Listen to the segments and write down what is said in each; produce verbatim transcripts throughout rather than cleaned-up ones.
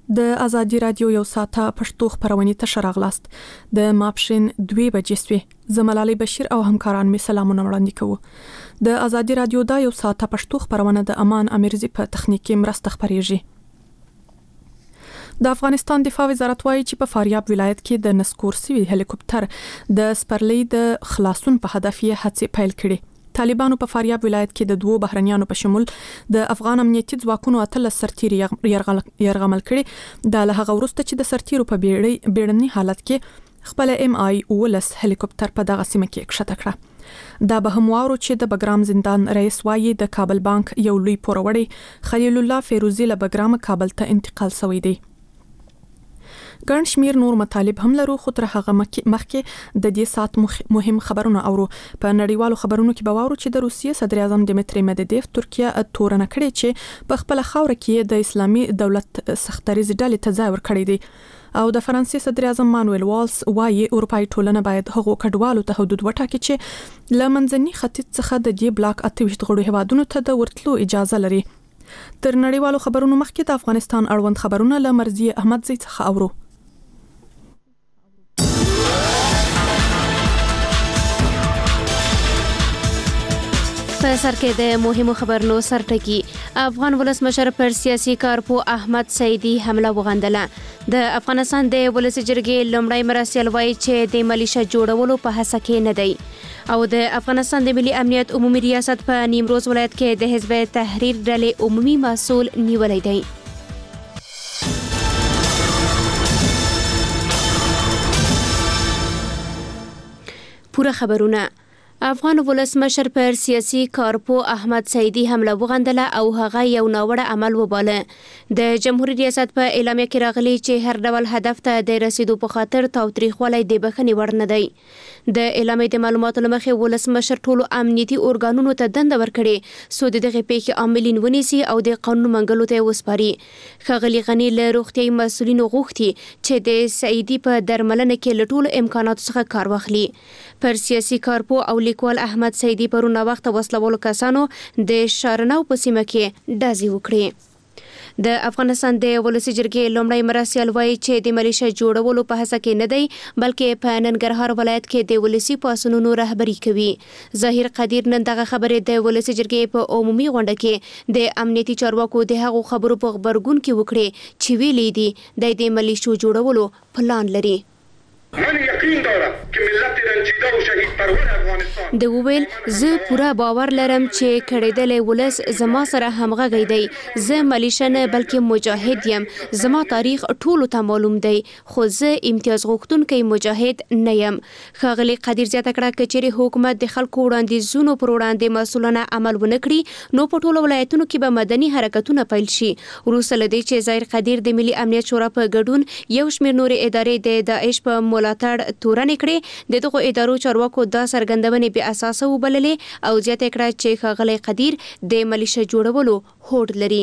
د ازادي رادیو یو ساعته پښتو خبرونه ته راغلاست. د ماپښین دوه بجې سوې. زملالي بشیر او همکاران می سلامونه وړاندې کوو. د ازادي رادیو دا یو ساعته پښتو خبرونه د امان امیرزی په تخنیکی مرسته خبريږي. د افغانستان دفاع وزارت وايي چې په فاریاب ولایت کې د نسکور سوي هلیکوپټر د سپرلۍ د خلاصون په هدف یې هڅې پیل کړې. طالبانو په فاریاب ولایت کې د دوو بهرنیانو په شمول د افغان امنیتي ځواکونو اتل سرتیري يرغمل کړي. د لهغه وروسته چې د سرتیرو په بیړني بیړني حالت کې خپل ام آی ولس هلیکوپټر په دغه سیمه کې کښته کړه. دا به هم واورو چې د بګرام زندان رئیس وايي د کابل بانک یو لوی پوروړی خلیل الله فیروزی له بګرام کابل ته انتقال شوی دی. ګڼ شمیر نور مطالب هم لرو، خو تر هغه مخکې د دې سات مهم خبرونه اورو. په نړیوالو خبرونو کې به واورو چې د روسیې صدر اعظم دمیتری مدودیف ترکیه تورنه کړې چې په خپل خاور کې د اسلامي دولت سختریز ډلې ته ځای ورکړی دی. او د فرانسې صدر اعظم مانویل والس وايي اروپאי ټولنه باید هغو کډوالو ته حدود وټاکي چې لمنځني ختیځ څخه د دې بلاک اته ویشت غړو هوادونو ته د ورتلو اجازه لري. تر نړیوالو خبرونو مخکې د افغانستان اړوند خبرونه له مرزي احمد زی څخه اورو. په سر کې د مهمو خبرونو سرټکی. افغان ولسمشر پر سیاسي کارپو احمد سعیدي حمله وغندله. د افغانستان د ولسی جرګې لومړی مرستیال وایي چې د ملیشه جوړولو په هڅه کې نه دی. او د افغانستان د ملي امنیت عمومي ریاست په نیمروز ولایت کې د حزب تحریر ډلې عمومي مسؤل نیولای دی. پوره خبرونه. افغان ولسمشر پر سیاسي کارپو احمد سعیدي حمله وغندله او هغه یو ناوړه عمل وباله. د جمهوریت ریاست په اعلامیه کې راغلي چې هر ډول هدف ته د رسیدو په خاطر تاوتریخوالی د بخښنې وړ نه دی. د اعلامیې د معلوماتو له مخې ولسمشر ټولو امنیتي ارګانونو ته دنده ورکړي څو د دغې پیښې عاملین ونیسي او د قانون منګلو ته وسپاري. ښاغلي غني له روغتیايي مسؤلینو غوښتي چې د سعیدي په درملنه کې له ټولو امکاناتو څخه کار واخلي. پر سیاسي کارپو او لیکوال احمد سعیدي پرونه وخت وسلوالو کسانو د شارنو په سیمه کې ډزې وکړې. د افغانستان د ولسی جرګې لومړی مرستیال وایي چې د ملیشه جوړولو په هڅه کې نه دی، بلکې په ننګرهار ولایت کې د ولسی پاسونونو رهبری کوي. ظاهر قدیر نن دغه خبرې د ولسی جرګې په عمومي غونډه کې د امنیتي چارواکو د هغو خبرو په خبرګون کې وکړي چې ویلي دي د ملیشو جوړولو پلان لري. من یقین دارم که ملت رنجیده و شهید پرور افغانستان د وویل زه پوره باور لرم چې کړهدل ولس زما سره همغږی دی. زه ملیشه نه بلکې مجاهد یم. زما تاریخ ټولو ته معلوم دی، خو زه امتیاز غوښتونکی مجاهد نه یم. ښاغلي قدیر زیاته کړه که چیرې حکومت د خلکو وړاندیزونو پر وړاندې مسؤلانه عمل ونه کړي نو په ټولو ولایتونو کې به مدني حرکتونه پیل شي. وروسته له دې چې ظاهر قدیر د ملي امنیت شورا په ګډون یو شمېر نورې ادارې د داعش په ملاتړ تورنې کړې، د دغو ادارو چارواکو دا څرګندونې بې اساسه وبللې او زیاته کړه چې ښاغلی قدیر د ملیشه جوړولو هوډ لري.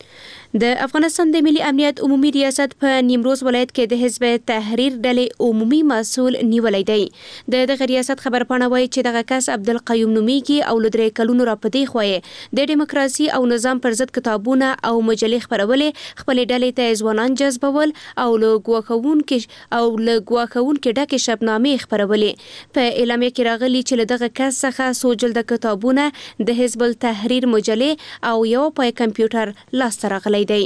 د افغانستان د ملي امنیت عمومي ریاست په نیمروز ولایت کې د حزب تحریر ډلې عمومي مسؤل نیولای دی. د دغه ریاست خبرپاڼه وایي چې دغه کس عبدالقیوم نومیږي او له درې کلونو راپدې خوایې د ډیموکراسي او نظام پر ضد کتابونه او مجلې خپرولې، خپلې ډلې ته ځوانان جذبول او له ګواښونکې او له ګواښونکې ډکې شبنامې خپرولې. په اعلامیه کې راغلي چې له دغه کس څخه څو جلده کتابونه، د حزب التحریر مجلې او یو پای کمپیوټر لاسته راغلی دی.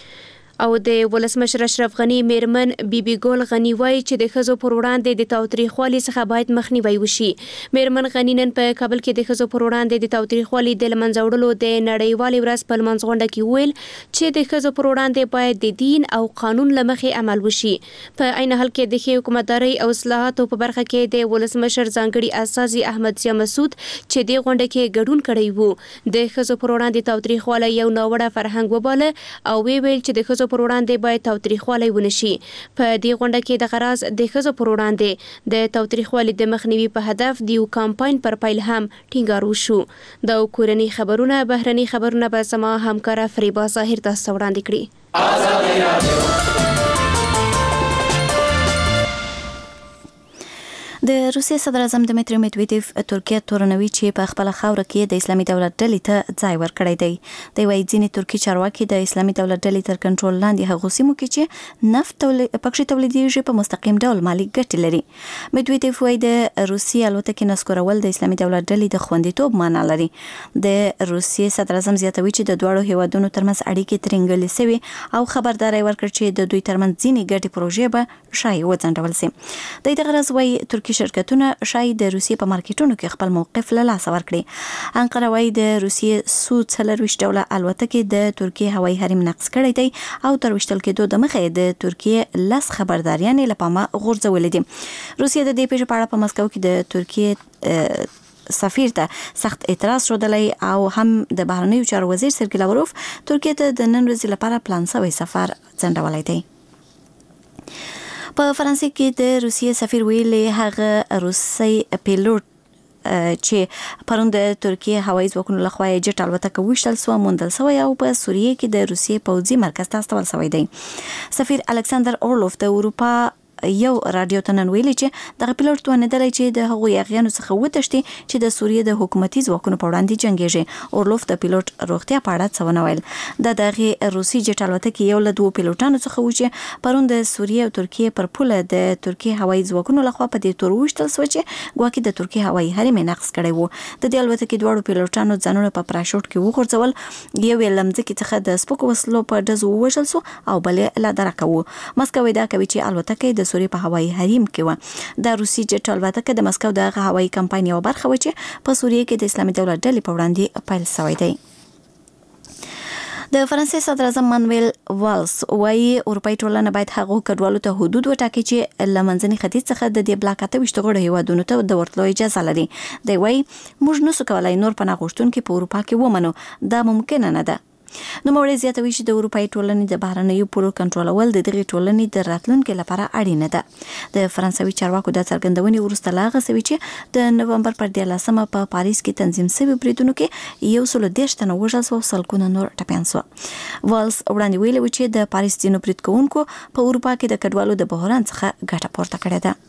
او د ولسمشر اشرف غنی میرمن بیبي ګل غنی وایي چې د ښځو پر وړاندې د تاوتریخوالي څخه باید مخنیوی وشي. میرمن غنی نن په کابل کې د ښځو پر وړاندې د تاوتریخوالي د له منځه وړلو د نړیوالې ورځ په لمانځ غونډه کې وویل چې د ښځو پر وړاندې باید د دین او قانون له مخې عمل وشي. په عین حال کې د ښې حکومتدارۍ او اصلاحاتو په برخه کې د ولسمشر ځانګړي استازي احمد ضیا مسعود چې د غونډه کې ګډون کړی وو د ښځو پر وړاندې تاوتریخوالی یو ناوړه فرهنګ وباله او وی ویل چې د ښځو پر وړاندې باید تاوتریخوالی ونشي. په دې غونډه کې د غراز د ښځو پر وړاندې د تاوتریخوالي د مخنیوي په هدف د یو کمپاین پر پیل هم ټینګار وشو. د کورنۍ خبرونه بهرني خبرونه به زما همکاره فریبا ظاهر تاسو وړاندې کړي. آزادي رادیو. د د روسیې صدر اعظم دمیتری میدویدیف ترکیه تورنوي چې په خپل خاور کې د اسلامي دولت ډلې ته ځای ورکړی دی. د وایي ځینې ترکی چارواکي د اسلامي دولت ډلې تر کنټرول لاندې هغو سیمو کې چې نفت پکې تولیدېږي په مستقیم ډول مالي ګټې لري. میدویدیف وایي د روسیې الوتکې نسکورول د اسلامي دولت ډلې د خوندیتوب معنا لري. د روسیې صدر اعظم زیاتوي چې د دواړو هیوادونو ترمنځ اړیکې ترنګلې سوي او خبرداري ورکړ چې د دوی ترمنځ ځینې ګټې پروژې به شایي وځنډول شي. د دې غرض وایي ترکی شرکتونه شایي د روسیې په مارکیټونو کې خپل موقف له لاسه ورکړي. انقره وایي د روسیې سو څلرویشت ډوله الوتکې د ترکیې هوایي حریم نقض کړی دی او تر وشتل کېدو د مخې د ترکیې لس خبرداریانې له پامه غورځولې دي. روسیې د دې پیښې په اړه په مسکو کې د ترکیې سفیر ته سخت اعتراض شودلی او هم د بهرنیو چارو وزیر سرګی لاوروف ترکیې ته د نن ورځې لپاره پلان شوی سفر ځنډولی دی. په فرانسې کې د روسیې سفیر ویلي هغه روسي پیلوټ چې پرون د ترکیې هوایي ځواکونو لخوا یې جټ الوتکه وشتل سو موندل سوی او په سوریه کې د روسیې پوځي مرکز ته استول سوی دی. سفیر الکساندر اورلوف د اروپا یو رادیو ته نن ویلي چې دغه پیلوټ توانیدلی چې د هغو یاغیانو څخه وتښتي چې د سوریې د حکومتي ځواکونو په وړاندې جنګیږي. اورلوف د پیلوټ روغتیا په اړه څه ونه ویل. د دغه روسي جټ الوتکې یو له دوو پیلوټانو څخه و چې پرون د سوریې او ترکیې پر پوله د ترکیې هوایي ځواکونو لخوا په دې تور وشتل سو چې ګواکې د ترکیې هوایي حریم نقض کړی وو. د دې الوتکې دواړو پیلوټانو ځانونه په پراشوټ کې وغورځول. یو یې له مځکې څخه د سپکو وسلو په ډزو ووژل سو او بل یې له درکه وو. مسکو ادعا کوي چې الوتکې د سوریې په هوایي حریم کې و. د روسي جټ الوتکه د مسکو د هوایي کمپاین یو برخه و چې په سوریه کې د اسلامي دولت ډلې په وړاندې پیل شوی دی. د فرانسې صدر اعظم مانویل والس وايي اروپאי ټولنه باید هغو کډوالو ته حدود وټاکي چې له منځني ختیځ څخه د دې بلاک اته ویشت غړو هیوادونو ته د ورتلو اجازه لري. دی وايي موږ نسو کولای نور پناه غوښتونکي په اروپا کې ومنو. دا ممکن نه ده. نو موري زیاتوي چې د اروپאי ټولنې د بهرنیو پولو کنټرولول د دغه ټولنې د راتلونکو لپاره اړینه ده. د فرانسوي چارواکو د څرګندونې وروسته لاغه سوي چې د نومبر پر دیارلسمه په پاریس کې تنظیم شوی بریدونو کې یو سل دیرش تنه وژل شو او سلګونه نور ټپیان شو. والس وړاندې ویلي و چې د پاریس ځینو برید کوونکو په اروپا کې د کډوالو د بحران څخه ګټه پورته کړې ده.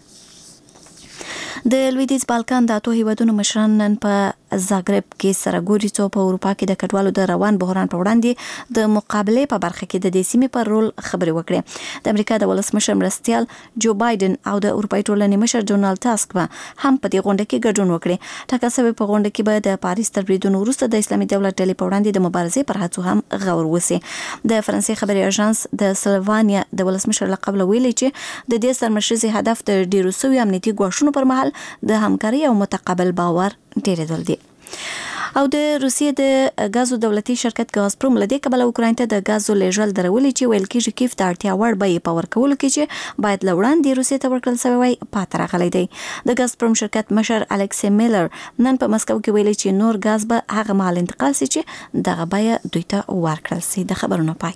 د لویدیځ بالکان د اتو هیوادونو مشران نن په زاګرب کې سره ګوري چې په اروپا کې د کډوالو د روان بحران په وړاندې د مقابله په برخه کې د دې سیمې پر رول خبرې وکړې. د امریکا د ولسمشر مرستيال جو بایدن او د اروپאי ټولنې مشر ډونالد ټاسک به هم په دې غونډه کې ګډون وکړي. ټاکل شوی په غونډه کې به د پاریس تر بریدونو وروسته د اسلامي دولت ډلې په وړاندې د مبارزې پر هڅو هم غور وسی. د فرانسې خبري اژانس د سلوانیا د ولسمشر لقب ویلي چې د دې سرمشرزي هدف د ډیرو سوي امنیتي ګواښونو پر مهال د همکاري او متقابل باور ډیرېدل دي. او د روسیې د غازو دولتي شرکت غازپروم لدې کبل اوکراین ته د غازو لیږل درولې چې ویل کېږي کیف ته اړتیا وړ به په ورکول کې چې باید لوړاندې روسیې ته ورکړل شوی وای پاتې راغلی دی. د غازپروم شرکت مشر الکسی میلر نن په مسکو کې ویلي چې نور غاز به هغه مهال انتقال شي چې دغه بیه دوی ته ورکړل شي. د خبرونو پای.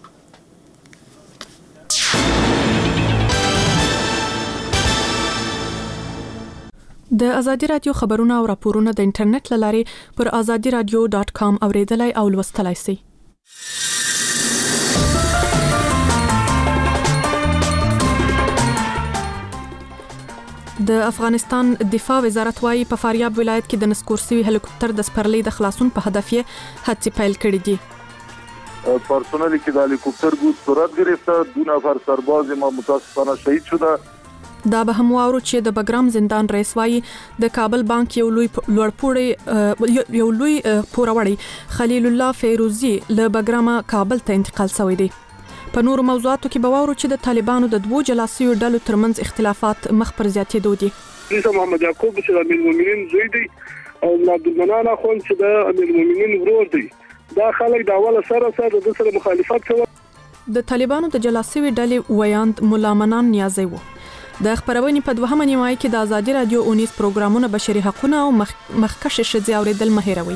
د ازادي رادیو خبرونه او راپورونه د انټرنیټ لاري پر ازادي رادیو ډاټ کام اوریدلای او لوستلای شئ. د افغانستان دفاع وزارت وايي په فاریاب ولایت کې د نسکورسي هلیکوپټر د سپرلۍ د خلاصون په هدف یې هڅې پیل کړې دي. پرسنلی که د هلیکوپټر بود صورت گرفته، دو نفر سرباز ما متاسفانه شهید شده. دا به هم واورو چې د بګرام زندان رئیس وايي د کابل بانک یو لوی لوړپوړی یو لوی پوروړی خلیل الله فیروزی له بګرامه کابل ته انتقال شوی دی. په نورو موضوعاتو کې به واورو چې د طالبانو د دوو جلاسیو ډلو ترمنځ اختلافات مخ پر زیاتېدو دي. عیسی محمد یعقوب چې د امیر المؤمنین زوی دی او عبدالمنان اخوند چې د امیر المؤمنین ورور دی، دا خلک د اوله سره سره د سره مخالفت کوي. د طالبانو د جلاسیو ډلې ویاند مولا منان نیازی وو. د خبرونې په دوهمه نیمایي کې د ازادي رادیو اونیس پروګرامونه بشري حقوقونه او مخکښ ښځې اوریدل مه هېروئ.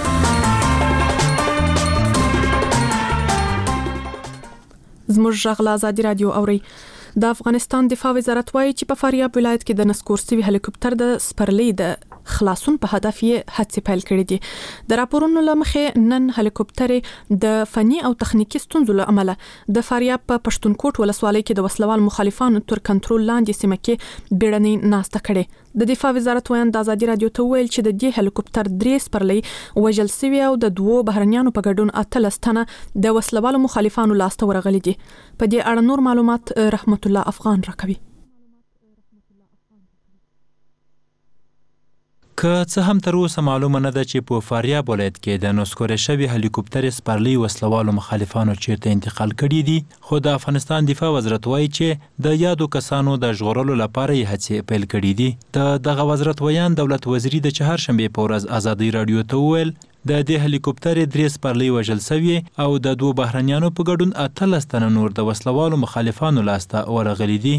زموږ غږ له ازادي رادیو اورئ. د افغانستان دفاع وزارت وايي چې په فاریاب ولایت کې د نسکورسي هلیکوپټر د سپرلۍ د خلاصون په هدف یې هڅې پیل کړې دي. د راپورونو لمخې نن هلیکوپټر د فني او تخنیکی ستونزو له امله د فاریاب په پښتونکوټ ولسوالۍ کې د وسلوال مخالفانو تر کنټرول لاندې سیمه کې بیړنۍ ناسته کړې. د دفاع وزارت ویان د ازادي رادیو ته ویل چې د دې هلیکوپټر درې سپرلۍ وژل شوی او د دوو بهرنیانو په ګډون اتلس تنه د وسلوالو مخالفانو لاسته ورغلي دي. په دې اړه نور معلومات رحمت الله افغان راکوي. که څه هم تر اوسه معلومه نه ده چې په فاریاب ولایت کې د نسکور شوی هلیکوپټر سپرلۍ وسلوالو مخالفانو چیرته انتقال کړي دي، خو د افغانستان دفاع وزارت وایي چې د یادو کسانو د ژغورلو لپاره یې هڅې پیل کړي دي. د دغه وزارت ویان دولت وزیري د چهارشنبې په ورځ ازادي رادیو ته وویل د دې هلیکوپټر درې سپرلۍ وژل شوی او د دوه بهرنیانو په ګډون اتلس تنه نور د وسلوالو مخالفانو لاسته ورغلي دي.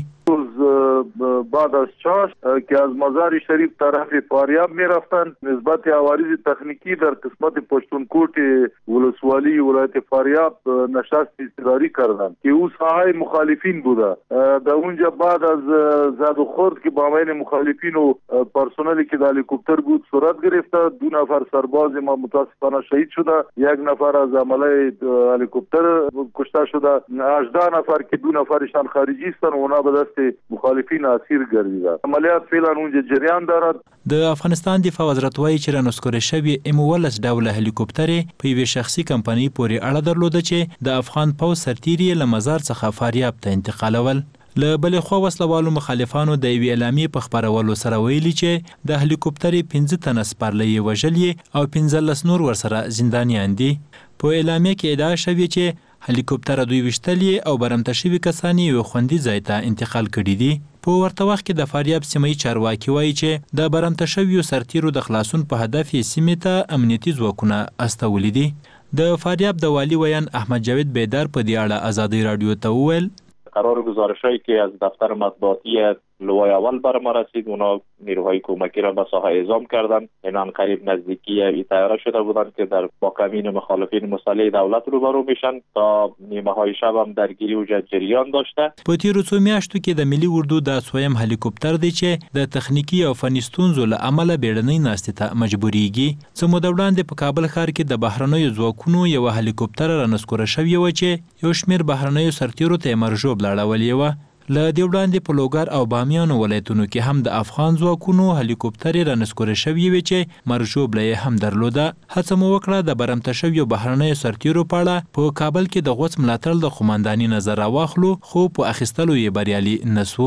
بعد از چاش که از مزار شریف طرف فاریاب می رفتن نسبت عوارض تکنیکی در قسمت پشتونکوٹ ولسوالی ولایت فاریاب نشست اضطراری کردند که او ساحه مخالفین بوده. در اونجا بعد از زد و خورد که با بین مخالفین و پرسنلی که در هلیکوپتر بود صورت گرفته، دو نفر سرباز ما متاسفانه شهید شده، یک نفر از عمله هلیکوپتر کشته شده، هجده نفر که دو نفرشان خارجی هستند اونا به دست مخالفین اسیر گردیده. عملیات فعلا اونجا جریان دارد. د افغانستان دفاع وزارت وایي چې رانسکور شوی ام ولس ډوله هلیکوپټر په یوه شخصي کمپنۍ پورې اړه درلوده چې د افغان پوځ سرتیري له مزار څخه فاریاب ته انتقالول. له بلې خوا وسلوالو مخالفانو د یوې اعلامیې په خپرولو سره ویلي چې د هلیکوپټر پنځه تنه سپرلۍ وژلي او پنځلس نور ورسره زندانیان دي. په اعلامیه کې ادعا شوې چې هلیکوپټر دوی وشتلی او برمته شوي کسان یې خوندي ځای ته انتقال کړي دي. په ورته وخت کې د فاریاب سیمې چارواکي وایي چې د برمته شویو سرتیرو د خلاصون په هدف یې سیمې ته امنیتي ځواکونه استولي دي. د فاریاب د والی ویان احمد جاوید بیدار په دې اړه ازادي رادیو ته وویل قرار گزارشایی که از دفتر مطبوعاتی لوای اول بر ما رسید، اونا نیروهای کمکی را به ساحه اعزام کردند. اینان قریب نزدیکی این تیاره شده بودند که در با کمین مخالفین مسلح دولت روبرو میشن. تا نیمه های شب هم درگیری و جریان داشته. په تیرو څو میاشتو کې د ملي اردو د سویم هلیکوپټر دی چې د تخنیکی او فني ستونزو له امله بیړنۍ ناستې ته مجبوریږي. څه موده وړاندې په کابل ښار کې د بهرنیو ځواکونو یو هلیکوپټر رانسکوره شوی و چې یو شمېر بهرنیو سرتیرو ته مرجوب لاړولې وه. له دې وړاندې په لوګر او بامیانو ولایتونو کې هم د افغان ځواکونو هلیکوپټرې رانسکورې شوې وې چې مرژوبله یې هم درلوده. هڅه مو وکړه د برمته شویو بهرنیو سرتیرو په اړه په کابل کې د غوڅ ملاتړ د قومنداني نظر راواخلو، خو په اخیستلو یې بریالي نه سو.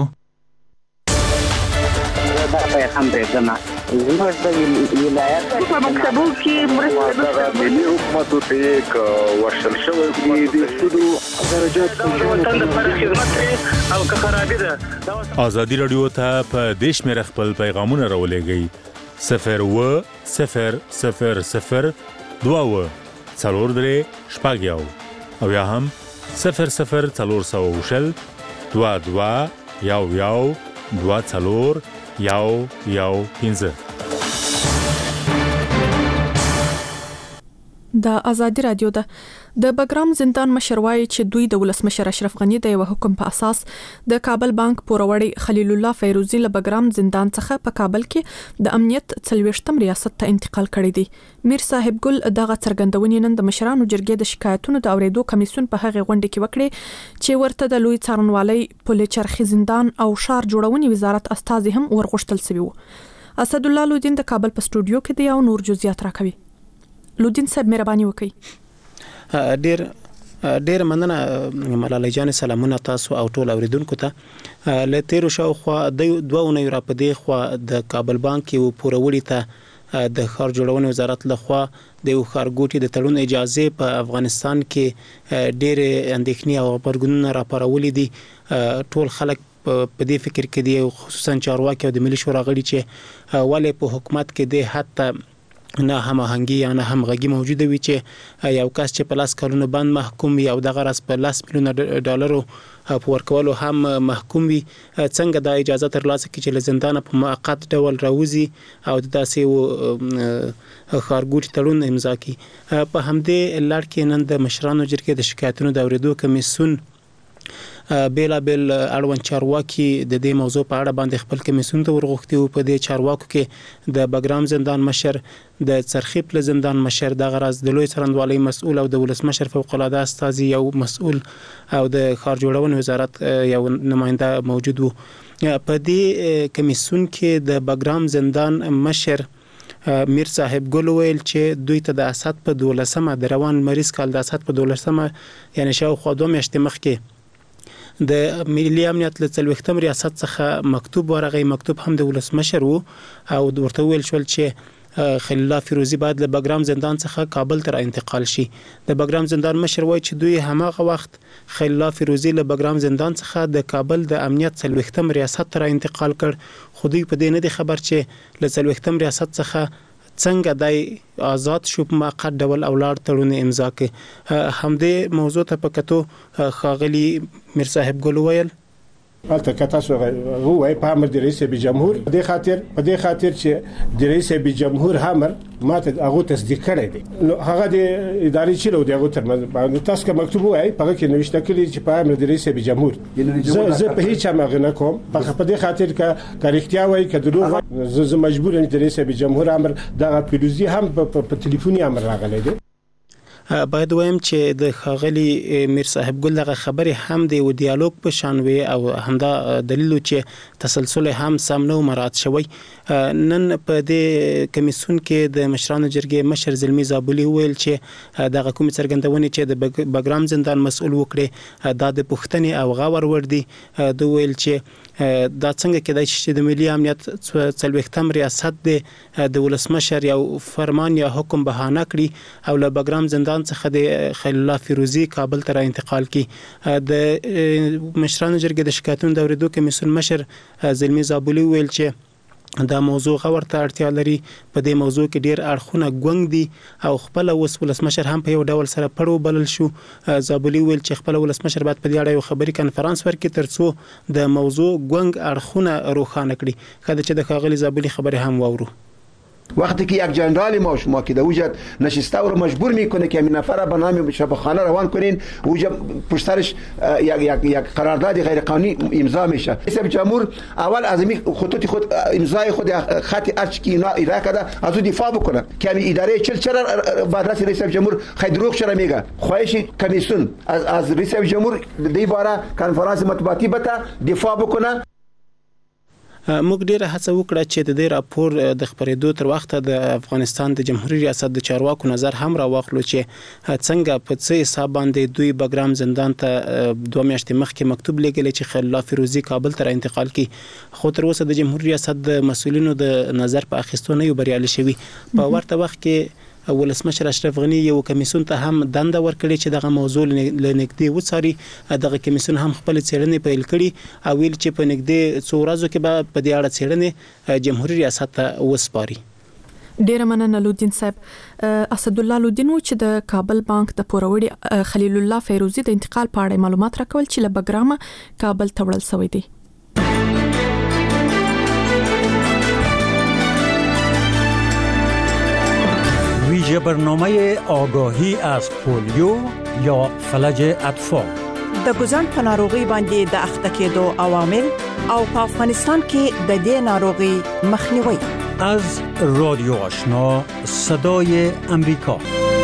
زموږ د ولایت په مکتبو کې مرسته ملي حکومتو ته یک ورشل شوی دی د سودو درجات وطن لپاره خدمت او که خرابې ده. ازادي رادیو ته په دیش مې خپل پیغامونه راولېږئ صفر و صفر صفر صفر دوه و څلور درې شپږ یو او یا هم صفر صفر څلور سوه شل دوه دوه یو یو دوه څلور یو یو پنځه. د ازادي رادیو ده د بګرام زندان مشر وایي چې دوی د ولسمشر اشرف غنی د یو حکم په اساس د کابل بانک پوروړی خلیل الله فیروزی له بګرام زندان څخه په کابل کې د امنیت څلوېښتم ریاست ته انتقال کړی دی. میر صاحب ګل دغه څرګندونې نن د مشرانو جرګې د شکایتونو د اوریدو کمیسیون په هغه غونډه کې وکړي چې ورته د لوی څارنوالۍ پل چرخي زندان او شار جوړونې وزارت استازي هم ورغښتل شوی وو. اسد الله لودین د کابل په سټوډیو کې دی او نور جزئیات راکوي. لودین صاحب مهرباني وکړئ. ډیر ډیر مننه ملالۍ جان، سلامونه تاسو او ټول اوریدونکو ته. له تیرو شاوخوا د دوه اونیو را پدې خوا د کابل بانک یو پوروړی ته د ښار جوړونې وزارت لخوا د یو ښارګوټي د تړون اجازه په افغانستان کې ډیر اندېښنې او خبرګونونه راپارولې دي. ټول خلک په دې فکر کې دي، خصوصا چارواکي او د ملي شورا غړي چې ولې په حکومت کې د حتی نه هماهنګي یا نه همغږي موجوده وي چې یو کس چې په لاس کلونو باندې محکوم وي او دغه راس په لاس میلیونه ډالرو په ورکولو هم محکوم وي، څنګه دا اجازه ترلاسه کړي چې له زندانه په موقت ډول راوځي او داسې ښارګوټي تړون امضا کړي. په همدې لړ کې نن د مشرانو جرګې د شکایتونو د اوریدو کمیسیون بیلا بیل اړوند چارواکي د دې موضوع په اړه باندې خپل کمیسیون ته ورغوښتي او په دې چارواکو کې د بګرام زندان مشر د څرخي پل زندان مشر د غرض د لوی څرندوالي مسؤل او د ولسمشر فوق العاده استاذي یو مسؤل او د ښار جوړونې وزارت یو نماینده موجود وو. په دې کمیسیون کې د بګرام زندان مشر میر صاحب ګل ویل چې دوی ته د اسد په دولسمه د روان مریض کال د اسد په دولسمه یعنی شاوخوا دوه میاشتې مخکې د ملي امنیت له څلوېښتم ریاست څخه مکتوب ورغی. مکتوب هم د ولسمشر وو او ورته ویل شول چې خلیل الله فیروزی باید له بګرام زندان څخه کابل ته انتقال شي. د بګرام زندان مشر وایي چې دوی هماغه وخت خلیل الله فیروزی له بګرام زندان څخه د کابل د امنیت څلوېښتم ریاست ته انتقال کړ، خو دوی په دې نه دي خبر چې له څلوېښتم ریاست څخه څنګه دای آزاد شو په موقت ډول اولاد تړون امضا کړ. همدې موضوع ته په کتو خاغلی میر صاحب ګل ویل البته که تاسو وایي په امر د رئیس جمهور په دې خاطر په دې خاطر چې د رئیس جمهور امر ماته هغه تصدیق کړی دی، نو هغه د ادارې چلو دی هغه تر باندې تاسو که مکتوب وایي په کې نوښته کړی چې په امر د رئیس جمهور زه زه په هیڅ امر نه کوم. په دې خاطر که کاریختیا وایي که دروغ زه مجبور یم د رئیس جمهور امر دغه پیروزی هم په ټلیفوني امر راغلی دی. باید وایم چې د خاغلی میر صاحب ګل دغه خبرې هم د یو ډیالوګ په شان وي او همدا دلیل چې تسلسل هم سم نو مراعات شوی. نن په دې کمیسیون کې د مشرانو جرګې مشر زلمی زابلی ویل چې دغه کوم څرګندونې چې د بګرام زندان مسؤل وکړي دا د پښتنې او غور ور دي. دوی ویل چې دا څنګه کېدای شي چې د ملي امنیت څلوېښتم ریاست د ولسمشر یو فرمان یا حکم بهانه کړي او له بګرام زندان څخه د خلیل الله فیروزی کابل ته انتقال کړي. د مشرانو جرګې د شکایتونو د اوریدو کمیسیون مشر زلمی زابلی ویل چې دا موضوع غور ته اړتیا لري. په دې موضوع کې ډیر اړخونه ګونګ دي او خپل اوس ولسمشر هم په یو ډول سره پړو بلل شو. زابلی ویل چې خپل ولسمشر باید په دې اړه یو خبري کانفرنس ورکړي ترڅو د موضوع ګونګ اړخونه روښانه کړي. کله چې د خاغلی زابلی خبره هم واورو وقتی که یک جنرال ما شما که در وجود نشسته او رو مجبور میکنه که همین نفر به نام شبخانه روان کنین، وجود پشترش یک یک یک قرارداد غیر قانونی امضا میشه. رئیس جمهور اول از این خطوط خود امضای خود خط ارچ کی اینا ایرا کرده از دفاع بکنه که همین اداره چل چرا بعد رئیس جمهور خیر دروغ چرا میگه. خواهش کمیسیون از از رئیس جمهور دی باره کنفرانس مطبوعاتی بته دفاع بکنه. موږ ډیره هڅه وکړه چې د دې راپور د خبرېدو تر وخته د افغانستان د جمهوریت ریاست د چارواکو نظر هم راوخلو چې څنګه په څه حساب باندې دوی بګرام زندان ته دوه میاشتې مخکې مکتوب لګیلی چې خلیل الله فیروزی کابل ته انتقال کړي، خو تر اوسه د جمهوریت ریاست د مسؤلینو د نظر په اخیستو نه یو بریالي شوي. په ورته وخت کې ولسمشر اشرف غنی یو کمیسیون ته هم دنده ورکړي چې دغه موضوع لنګدي وڅاري. دغه کمیسیون هم خپل څېړنې پیل کړي او ویل چې په نګدي څو ورځو کې به په دې اړه څېړنې جمهوریت ریاست ته وسپاري. ډیر مننه لودین صاحب. اسد الله لودین و چې د کابل بانک د پوروړي خلیل الله فیروزی د انتقال په اړه معلومات راکول چې له بګرامه کابل ته وړل شوی دی. ویژه برنامه آگاهی از پولیو یا فلج اطفال د ګوزن په ناروغي باندې د اخته کېدو عوامل او په افغانستان کې د دې ناروغي مخنیوي. از رادیو آشنا صدای امریکا.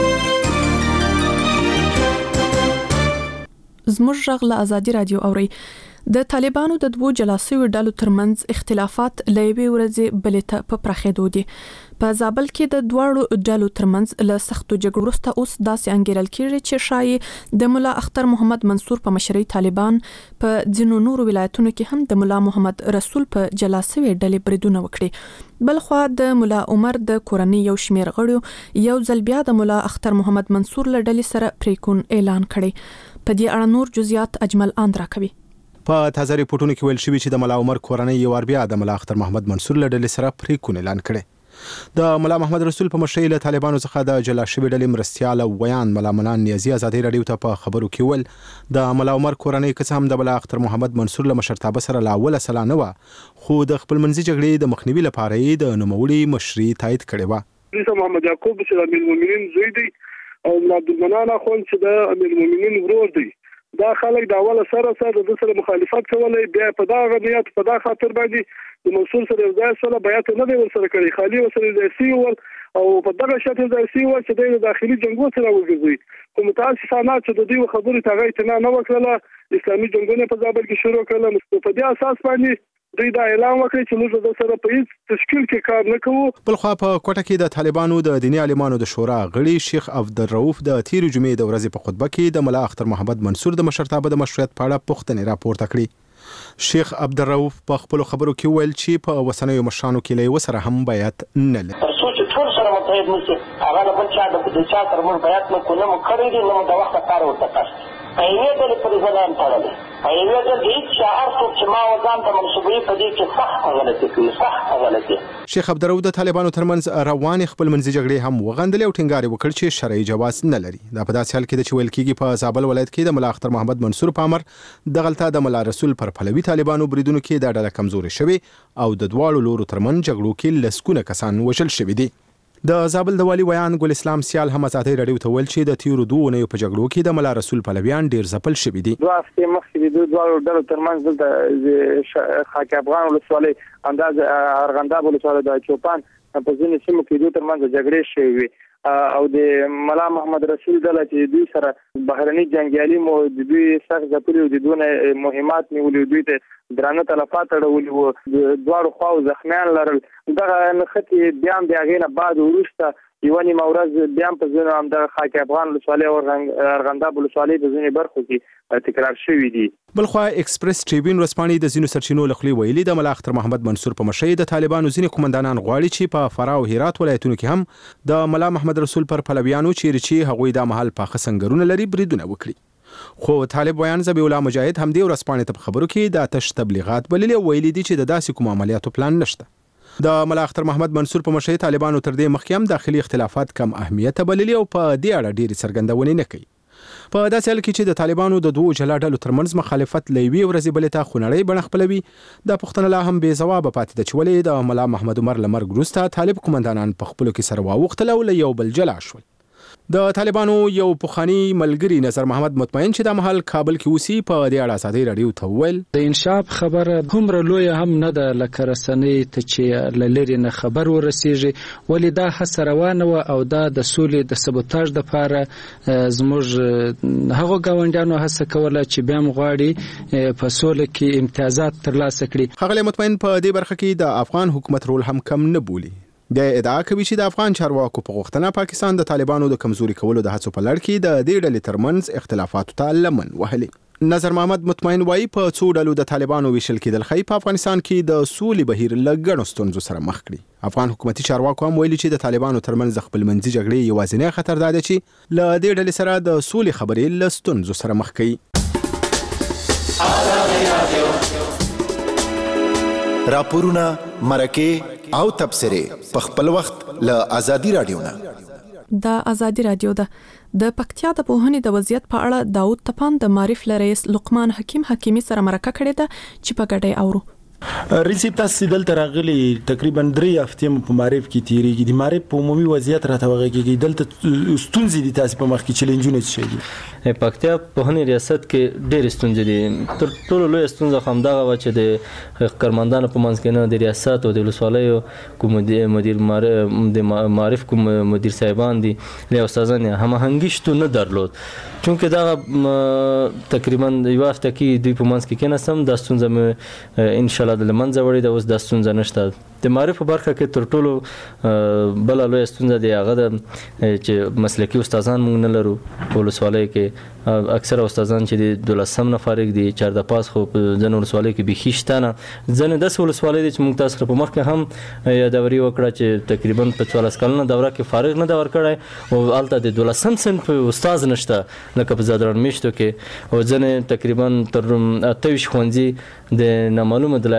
زموږ غږ له ازادي رادیو اوري. د طالبانو د دوو جلاسیو ډلو ترمنځ اختلافات لېوي ورځې بلې ته په پراخېدو دي. په زابل کې د دواړو ډلو ترمنځ له سختو جګړو وروسته اوس داسې انګیرل کېږي چې شایي د مولا اختر محمد منصور په مشرۍ طالبان په ځینو نورو ولایتونو کې هم د مولا محمد رسول په جلاسوي ډلې بریدونه وکړي. بلخوا د مولا عمر د کورنۍ یو شمېر غړو یو ځل بیا د مولا اختر محمد منصور له ډلې سره پریکون اعلان کړي. په دې اړه نور جزئیات اجمل اندرا کوي. په تازه ریپورتونو کې ویل شوی چې د مولا عمر کورنۍ یو ور بیا د مولا اختر محمد منصور له ډلې سره پریکون اعلان کړي. د مولا محمد رسول په مشرۍ له طالبانو څخه د جلا شوی ډلې مرستيال ویان مولا منان نیازي ازادي رادیو ته په خبرو کې ول د مولا عمر کورنۍ قسم د مولا اختر محمد منصور له مشرتابه سره لا اوله سلا نه و، خو د خپل منځي جګړې د مخنیوي لپاره یې د نوموړي مشري تایید کړې و. رئیس محمد یعقوب چې د امیر المؤمنین زوی دی او عبد المنان اخوند چې د امیر المؤمنین ورور دی، دا خلک د اوله سره سره د سره مخالفت کولای بیا په دا غنیت په دا خاطر باندې د مسول سره ځای سره بیات نه دی ورسره کړی خالي ورسره ځای سی ول او په دغه شته ځای سی ول چې د داخلي جنگو سره وګرځي کوم متاسفانه چې د دې خبرې تاغې ته نه وکړه اسلامي جنگونه په ځابل کې شروع کړل په دې اساس باندې دوی دا اعلان وکړ چې موږ د سره په هیڅ تشکیل کې کار نه کوو. بل خو په کوټه کې د طالبانو د دینی عالمانو د شورا غړي شیخ عبدالرؤف د تیر جمعې د ورځې په خطبه کې د ملا اختر محمد منصور د مشرتابه د مشروعیت په اړه پوښتنې راپورته کړې. شیخ عبدالرؤف په خپل خبرو کې ویل چې په وسنیو مشرانو کې له وسره هم بیعت نه لري. سوچ ټول سره متحد نشي هغه بل چا د چا تر موږ بیعت نه کوو نو کړی دی نو د وخت کار ورته کړ. ایوه د پرېزلان تړلې ایوه د دې شعار چې ما وزن ته منسوبې په دې کې صح غلطي کوي صح غلطي. شیخ عبدالرؤف د طالبانو ترمنځ روان خپل منځي جګړې هم وغندلې او ټینګار وکړ چې شرعي جواز نه لري. دا په داسې حال کې د چویل کېږي په زابل ولایت کې د ملا اختر محمد منصور په امر د غلطه د ملا رسول پر پلوي طالبانو بریدونو کې د ډله کمزوري شوی او د دواړو لورو ترمن جګړو کې لسکونه کسان وژل شوي دي. د زابل د والي ویان ګل اسلام سیال هم ازادي رادیو ته ویل چې د تیرو دوه نه په جګړو کې د ملا رسول پلویان ډیر ځپل شوي دي. دوه هفته مخکې د دوه ډلو ترمنځ د خاک افغان ولسوالۍ انداز ارغنداب ولسوالۍ د چوپان په ځینې سیمو کې دوه ترمنځ جګړې شوې او د ملا محمد رسول ډله چې دوی سره بهرني جنگیالي مو د دوی سخت ځپلي او د دوی مهمات نیولې دوی ته درانه تلفات اړولي وو دواړو خواو زخمیان لرل. دغه نښتې بیا هم د هغې نه بعد وروسته یوه نیمه ورځ بیا هم په ځینو همدغه خاک افغان ولسوالۍ او ارغنداب ولسوالۍ په ځینې برخو کې تکرار شوي دي. بلخوا ایکسپریس ټریبیون ورځپاڼې د ځینو سرچینو له خولې ویلي د ملا اختر محمد منصور په مشرۍ د طالبانو ځینې قومندانان غواړي چې په فراه او هرات ولایتونو کې هم د ملا محمد رسول پر پلویانو چیرې چې هغوی دا مهال پاخه سنگرونه لري بریدونه وکړي. خو طالب ویان ذبیح الله مجاهد هم دې ورځپاڼې ته په خبرو کې د تش تبلیغات بللي او ویلي دي چې د داسې کوم عملیاتو پلان نشته. د ملا اختر محمد منصور په مشرۍ طالبانو تر دې مخکې هم داخلي اختلافات کم اهمیت بللي او په دې اړه ډېرې څرګندونې نه کوي. په داسې حال کې چې د طالبانو د دوه جلا ډلو ترمنځ مخالفت له یوې ورځې بلې ته خونړۍ بڼه خپلوي دا پوښتنه لا هم بې ځوابه پاتې ده چې ولې د ملا محمد عمر له مرګ وروسته طالب قومندانان په خپلو کې سره واوښتل او له یو بل جلا شول. د طالبانو یو پخوانی ملګری نظر محمد مطمئن چې د محل کابل کې اوسي په دې اړه ازادي رادیو ته ویل د انشاف خبره هم لوی هم نه ده لکه رسنۍ ته چې لری نه خبر ورسیږي ولې دا هڅه روانه و او دا د سولې د سبوتاژ د لپاره زموږ هغه گاونډیانو هڅه کوله چې بیا مغواړي په سولې کې امتیازات ترلاسه کړي. هغه مطمئن په دې برخه کې د افغان حکومت رول هم کم نه بولي. د ادعا کوي چې د افغان چارواکو په غوښتنه پاکستان د طالبانو د کمزوري کولو د هڅو په لړ کې د دې ډلې ترمنځ اختلافاتو ته لمن وهلي. نظر محمد مطمئن وایي په څو ډلو د طالبانو ویشل کېدل خی په افغانستان کې د سولې بهیر له ګڼو ستونزو سره مخ کړي. افغان حکومتي چارواکو هم ویلي چې د طالبانو ترمنځ خپل منځي جګړې یوازینی خطر دا دی چې له دې ډلې سره د سولې خبرې له ستونزو سره مخ کوي. راپورونه مرکه او تبصره په خپل وخت له ازادي رادیو نه د ازادي رادیو ده د پکتیا د پوهنې د وضعیت په اړه داود تپان د معرف لرئیس لقمان حکیم حکیمی سره مرکه کړې ده چې په ګډه اورو. ریسیپ تاسو دلته راغلي تقریبا درې هفتې په معرف کې تیریږي د معرف په عمومي وضعیت راته وغږیږي دلته ستونزې دي تاسو په مخ کې چیلنجونه شي دي. پکتیا په ریاست کې ډېر ستونزې دي تر ټولو لوی ستونزه هم دا و چې د کارمندانو په منځ کې نه د ریاست او د ولسوالیو کوم مدیر د معرف کوم مدیر صاحبان دي له استادان هماهنګي شته نه درلود چونکه دا تقریبا یو هفته کې دوی په منځ کې کېناستم د ستونزه مې ان شاء الله د لمنځه وړي د اوس د ستونزه نشته. د معرف په برخه کې تر ټولو بل لوی ستونزه دی هغه د چې مسلکي استادان موږ نه لرو په ولسوالۍ کې اکثره استادان چې د دولسم نه فارغ دي چار د پاس خو په ځنو ولسوالۍ کې به خښتانه ځنه د ولسوالۍ چې موږ تاسو په مخ کې هم یادوري وکړه چې تقریبا په څوارلس کلنه دوره کې فارغ نه دا ورکړای او الته د دولسم صنف استاد نشته لکه په زادران میشتو کې او ځنه تقریبا تر اته ویشت ښوونځي د نامعلومه دلایل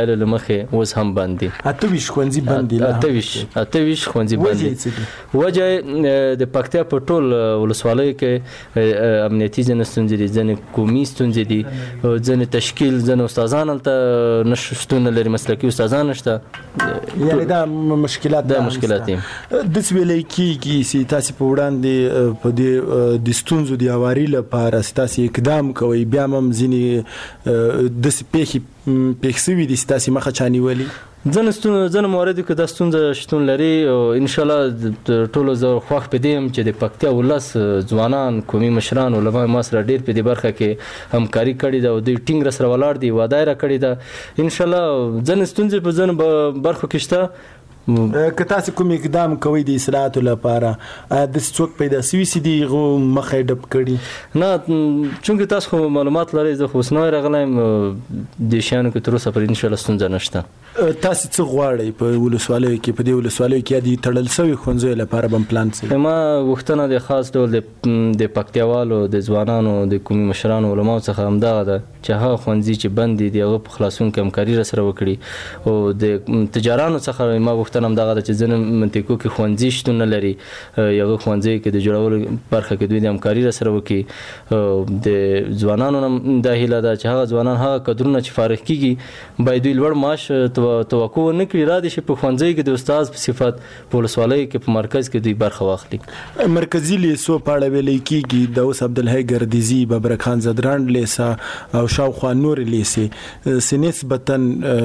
دلایل لمخه اوس هم بند دي. اته ویش ښوونځي بند دي. اته ویش اته ویش ښوونځي بند دي. وجه د پکتیا په ټول ولسوالیو کې امنیتي ځنستون دي، ځنې قومي ستونزې دي، ځنې تشکیل ځنې استادان ته نشټون لري، مسلکي استادان نشته، یعنی دا مشکلات دا مشکلات دي. د سویلې کېږي چې تاسو په وړاندې په دې د ستونزو د هواري لپاره تاسو اقدام کوئ، بیا هم ځینې د سپېخي پېښوي دي چې تاسو مخه چانیولي. ځنه ستون ځنه موارد کې د ستونزه شتون لري او ان شاء الله ټولو زه خوښ پدیم چې د پکتیا ولس ځوانان، قومي مشران، علما ما سره ډیر په دې برخه کې همکاري کړې ده او د ټینګ سره ولاړ دي، وعده را کړې ده. ان شاء الله ځنه ستونزې په ځنه برخو کې شته. که تاسو کوم اقدام کوئ د اصلاحاتو لپاره د څوک پیدا سوي سي دی غو مخه ډب کړي؟ نه چونکه تاسو خو معلومات لرئ، زه خو سنوي راغلایم د شانو کې تر اوسه پر ان شاء الله ستونزه نشته. تاسو څه غواړئ په ولسوالیو کې؟ په دې ولسوالیو کې د تړل شوی ښوونځیو لپاره بم پلان څه؟ ما غوښتنه د خاص ډول د د پکتیاوالو، د ځوانانو، د قومي مشرانو، علماو څخه همدغه ده چې هغه ښوونځي چې بند دي هغه په خلاصون کې همکاري سره وکړي او د تجارانو څخه ما غوښتنه همدغه ده چې ځینې منطقو کې ښوونځي شتون نه لري، یو ښوونځي کې د جوړولو برخه کې دوی د همکاري سره وکړي. د ځوانانو د هیله ده چې هغه ځوانان هغه کډرونه چې فارغ کیږي باید دوی لوړ معاش توقع نه کړي، را دي چې په ښوونځي کې د استاد په صفت په ولسوالۍ کې په مرکز کې دوی برخه واخلي. مرکزی لیسو په اړه ویل کېږي د اوس عبدالحی ګردیزي، ببرک خان زدران لیسا او شاوخوا نور لیسې سنسبتاً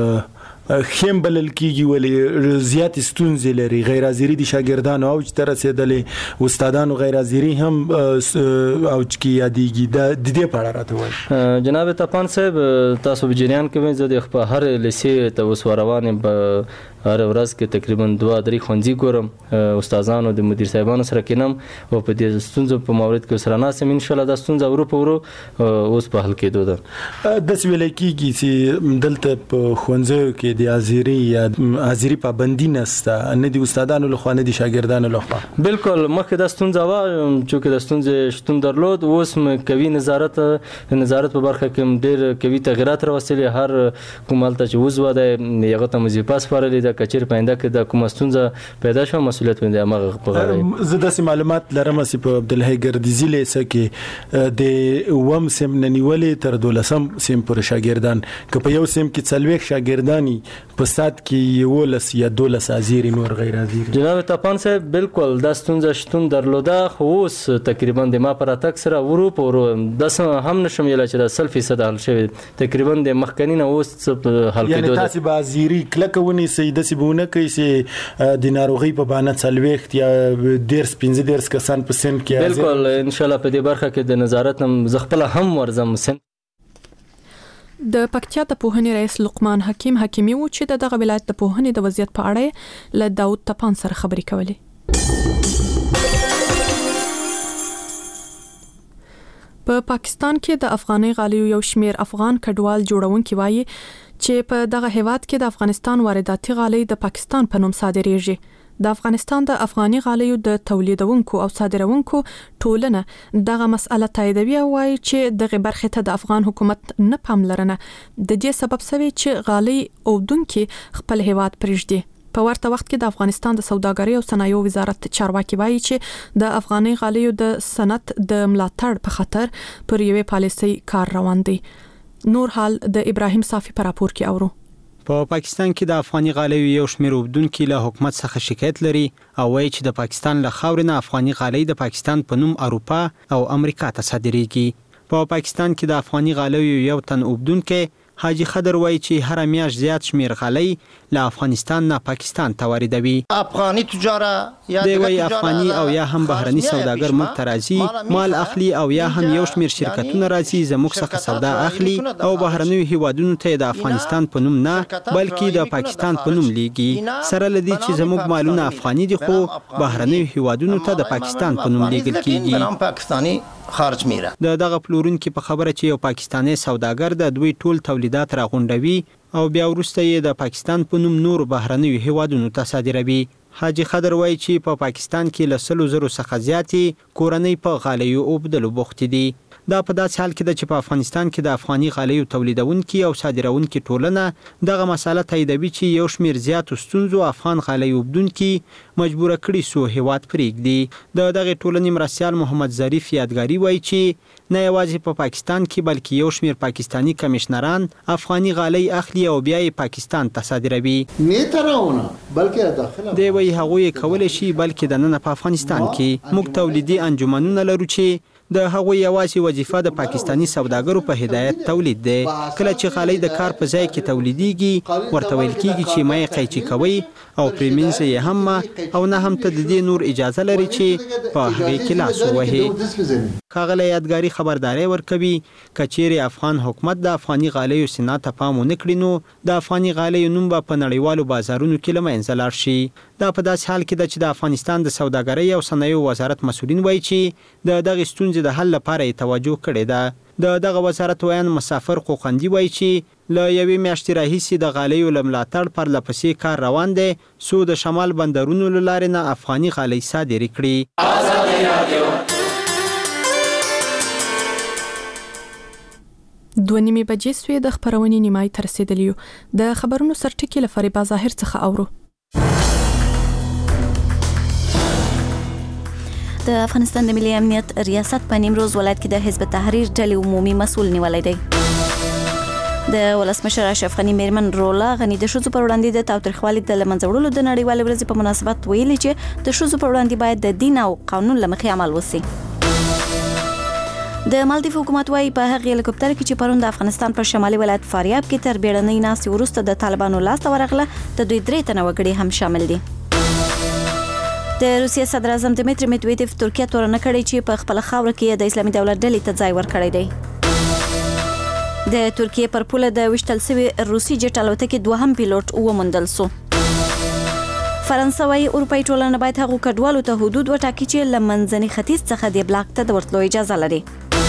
خیم بلل کېږي، ولې زیات ستونزې لري، غیر حاضري د شاګردانو اوج ته رسېدلې، استادانو غیر حاضري هم اوج کې یادېږي. د دې په اړه راته وایي. جناب تپان صاحب تاسو په جریان کې زه د په هر لیسې ته اوس روان یم، هر ورځ کې تقریبا دوه درې ښوونځي ګورم، استادانو د مدیر صاحبانو سره کینم او په دې ستونزو په مورد کې سره ناسم. ان شاء الله دا ستونزه ورو په ورو اوس په حل کېدو ده. د ویل کېږي چې دلته په ښوونځیو کې د حاضري یا حاضري پابندي نشته، نه د استادانو لخوا نه د شاګردانو لخوا. بالکل مخکې د ستونزه وا چې د ستونزې شتون درلود، اوس کوي نظارت نظارت په برخه کې ډېر کوي تغیرات راوستلي. هر کومالته چې وزو ده یغه ته وظیفه سپارلې ده، کچیر پاینده کې د کومه ستونزه پیدا شو مسؤلیت باندې هغه په غاړه. زه داسې معلومات لرم چې په عبدالحی ګردیزي لیسه کې د وم سم ننیولې تر دولسم سم پورې شاګردان، که په یو سم کې څلوېښت شاګردانی په سات کې یولس یا دولس حاضري نور غیر حاضري. جناب تپان صاحب بالکل دا ستونزه شتون درلوده، خو اوس تقریبا د ما پر اتک سره ورو په ورو داس هم نشم یلا چې دا سل فیصد حل شوی، تقریبا د مخکنی نه اوس حل کېدو. یعنی تاسو به حاضري کلکونی سي د سیبونه کوي چې د ناروغي په باندې څلوېښت یا ډیر پنځه ډیر کسان په سن کې. بالکل ان شاء الله په دې برخه کې د نظارت هم زغپل هم ورزم. سن د پکتیا د پوهنې رئیس لقمان حکیم حکیمی و چې دغه ولایت د پوهنې د وضعیت په اړه له داود تپان سره خبرې کولې. په پاکستان کې د افغاني غالیو یو شمیر افغان کډوال جوړونکي وایي چې په دغه هیواد کې د افغانستان وارداتي غالۍ د پاکستان په نوم صادریږي. د افغانستان د افغاني غالیو د تولیدونکو او صادرونکو ټولنه دغه مسأله تاییدوي او وایي چې دغه برخه ته د افغان حکومت نه پاملرنه د دې سبب شوی چې غالۍ اوډونکو خپل هیواد پرېږدي. په ورته وخت کې د افغانستان د سوداګرۍ او صنایعو وزارت چارواکي وایي چې د افغاني غالیو د صنعت د ملاتړ په خاطر پر یوې پالیسۍ کار روان دی. نور حال د ابراهیم صافي پر راپور کې اورو. په پاکستان کې د افغاني غالیو یو شمېر اوبدونکي له حکومت څخه شکایت لري او وایي چې د پاکستان له خاورې نه افغاني غالۍ د پاکستان په نوم اروپا او امریکا ته صادریږي. په پاکستان کې د افغاني غالیو یو تن اوبدونکي حاجی خضر وایي چې هر میاشت زیات شمیر غالۍ له افغانستان نه پاکستان ته واردوي. افغاني تجاره یا د وی افغاني او یا هم بهرني سوداګر موږ ته راځي، مال اخلي او یا هم یو شمیر شرکتونه راځي زموږ څخه سودا اخلي او بهرني هیوادونو ته د افغانستان په نوم نه بلکې د پاکستان په نوم لیږي. سره لدی چې زموږ مالونه افغاني دي خو بهرني هیوادونو ته د پاکستان په نوم لیږل کیږي. پاکستاني خارج میره. د دغه پلورونکو په خبره چې یو پاکستاني سوداګر د دوی ټول تولیدات راغونډوي او بیا وروسته یې د پاکستان په نوم نور بهرني هیوادونو ته صادروي. حاجی خضر وایي چې په پاکستان کې له سلو زرو څخه زیاتې کورنۍ په غالیو اوبدلو بوخت دي. دا په داسې حال کې ده چې په افغانستان کې د افغاني غالیو تولیدونکي او صادرونکي ټولنه دغه مسله تاییدوي چې یو شمېر زیاتو ستونزو افغان غالۍ اوبدونکي مجبور کړي سو هیواد پرېږدي. د دغه ټولنې مرستیال محمد ظریف یادګاری وایي چې نه یوازې په پا پاکستان کې بلکې یو شمېر پاکستانی کمشنران افغاني غالۍ اخلي او بیا یې پاکستان ته صادروي. نه ترونه بلکې داخله دی وایي هغوی کولای شي بلکې د نن په افغانستان کې موږ تولیدي انجمنونه لرو چې د هغوی یوازې وظیفه د پاکستانی سوداګرو په هدایت تولید دی. کله چې غالۍ د کار په ځای کې تولیدېږي ورته ویل کېږي چې مه یې قیچي کوئ او پرې مینځئ یې هم مه او نه هم ته د دې نور اجازه لري چې په هغې کې لاس ووهې. ښاغلی یادګاري خبرداری ورکوي که چیرې افغان حکومت د افغاني غالیو صنعت ته پام ونه کړي نو د افغاني غالیو نوم به په نړیوالو بازارونو کې له منځه لاړ شي. دا په داسې حال کې ده چې د افغانستان د سوداګرۍ او صنایعو وزارت مسؤلین وایي چې د دغې ستونزې د حل لپاره یې توجه کړې ده. د دغه وزارت ویان مسافر قوقندي وایي چې له یوې میاشتې راهیسې د غالیو له ملاتړ پرله پسې کار روان دی څو د شمال بندرونو له لارې نه افغاني غالۍ صادرې کړي. دوه نیمې بجې سوې د خبرونې نیمایي ته رسېدلي یو. د خبرونو سرټکي له فریبا ظاهر څخه اورو. د افغانستان د ملي امنیت ریاست په نیمروز ولایت کې د حزب تحریر ډلې عمومي مسؤل نیولای دی. د ولسمشر اشرف غنی میرمن رولا غنی د ښځو پر وړاندې د تاوتریخوالي د له منځه وړلو د نړیوالې ورځې په مناسبت ویلي چې د ښځو پر وړاندې باید د دین او قانون له مخې عمل وشي. د مالدیف حکومت وايي په هغه هلیکوپټر کې چې پرون د افغانستان پر شمالي ولایت فاریاب کې تر بیړنۍ ناستې وروسته د طالبانو لاس ته ورغله د دوی درې تنه وګړي هم شامل دي. د روسیې صدر اعظم دمیتری میدویدیف ترکیه تورنه کړې چې په خپل خاور کې د اسلامي دولت ډلې ته ځای ورکړی دی. د ترکیې پر پوله د وشتل سوي روسي جټ الوتکې دوهم پیلوټ وموندل سو. فرانسوي اروپאי ټولنه باید هغو کډوالو ته حدود وټاکي چې له منځني ختیځ څخه د بلاک ته د ورتلو اجازه لري.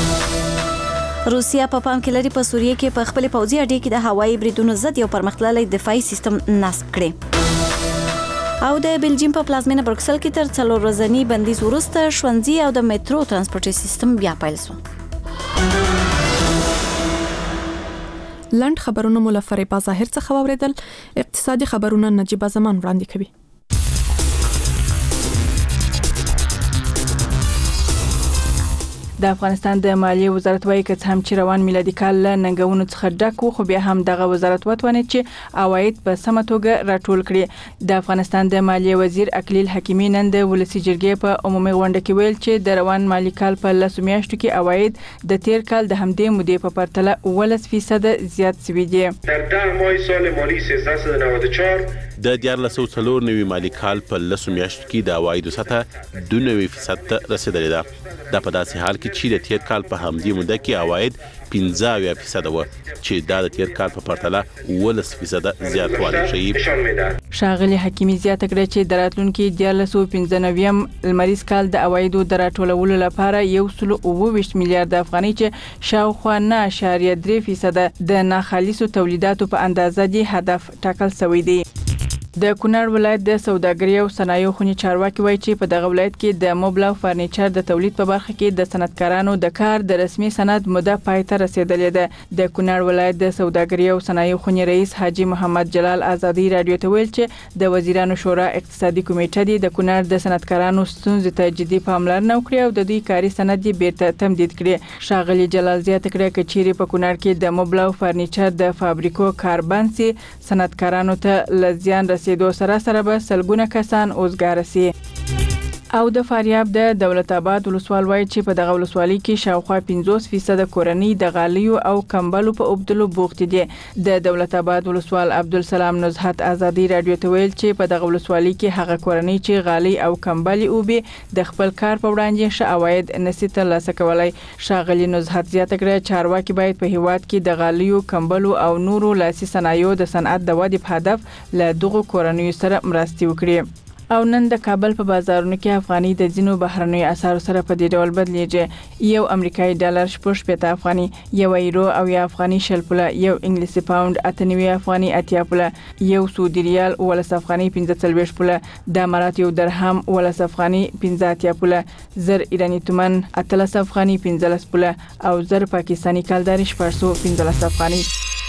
روسیا په پام کې لري په سوریه کې په خپل پوځي اډې کې د هوایي بریدونو ضد یو پرمختللی دفاعي سیستم نصب کړي. او د بلجیم په پلازمینه برکسل کې تر څلور ورځني بندیز وروسته ښوونځي او د میټرو ترانسپورتي سیستم بیا پیل شو. لند خبرونه مو له فریبا ظاهر څخه واوریدل. اقتصادي خبرونه نجیبه زمان وړاندې کوي. د افغانستان د مالیې وزارت وايي چې هم چې روان میلادي کال له ننګونو څخه ډک و خو بیا هم دغه وزارت وتوانید چې عواید په سمه توګه راټول کړي. د افغانستان د مالیې وزیر اکلیل حکیمی نن د ولسی جرګې په عمومي غونډه کې ویل چې د روان مالی کال په لسو میاشتو کې عواید د تیر کال د همدې مودې په پرتله اوولس فیصد زیات شوي دي. در ده ماه سال مالی سیزده صد و نود و چهار د دیارلس سوه څلور نوي مالی کال په لسو میاشتو کې د عوایدو سطح دوه نوي فیصد ته رسیدلې ده. دا په داسې حال کې چې د تیر کال په همدې موده کې عواید پنځه اویا فیصد و چې دا د تیر کال په پرتله اوولس فیصد زیاتوالی ښیي. ښاغلي حکیمي زیاته کړه چې د راتلونکي دیارلس سوه پنځه نوي لمریز کال د عوایدو د راټولولو لپاره یو سل اووه ویشت میلیارډ افغانۍ چې شاوخوا نه اعشاریه درې فیصد د ناخالصو تولیداتو په اندازه دی هدف ټاکل شوی دی. د کونړ ولایت د سوداګرۍ او صنایعو خونې چارواکي وایي چې په دغه ولایت کې د موبل او فرنیچر د تولید په برخه کې د صنعتکارانو د کار د رسمي سند موده پای ته رسیدلې ده. د کونړ ولایت د سوداګرۍ او صنایعو خونې رئیس حاجی محمد جلال آزادی رادیو ته ویل چې د وزیرانو شورا اقتصادي کمیټه دی د کونړ د صنعتکارانو ستونزې ته جدي پاملرنه وکړي او د دوی کاري سند یې بیرته تمدید کړي. ښاغلي جلال زیاته کړه چې چیرې په کونړ کې د موبل او فرنیچر د فابریکو کار بند سي صنعتکارانو ته لزیان رسیدو سره سره به سلګونه کسان اوزګار سي. او د فاریاب د دولت آباد ولسوال وایي چې په دغه ولسوالۍ کې شاوخوا پنځوس فیصد کورنۍ د غالیو او کمبلو په اوبدلو بوخت دي. د دولت آباد ولسوال عبدالسلام نزهت آزادی رادیو ته ویل چې په دغه ولسوالۍ کې هغه کورنۍ چې غالي او کمبلي اوبي د خپل کار په وړاندې ښه عواید نشي ترلاسه کولای. ښاغلي نزهت زیاته کړه چارواکي باید په هیواد کې د غالیو کمبلو او نورو لاسي صنایعو د صنعت د ودې په هدف له دغو کورنیو سره مرستې وکړي. او نن د کابل په بازارونو کې افغاني د ځینو بهرنیو اسعارو سره په دې ډول بدلیږي. یو امریکایي ډالر شپږ پنځه افغاني، یو یورو او یا افغاني شل پوله، یو انګلیسي پاوند اته نوي افغاني اتیا پوله، یو سعودي ریال ولس افغاني پنځه څلوېښت پوله، د امارات یو درهم ولس افغاني پنځه اتیا پوله، زر ایرانی تومان اتلس افغاني پنځلس پوله او زر پاکستانی کلداري شپږ سوه پنځلس افغاني.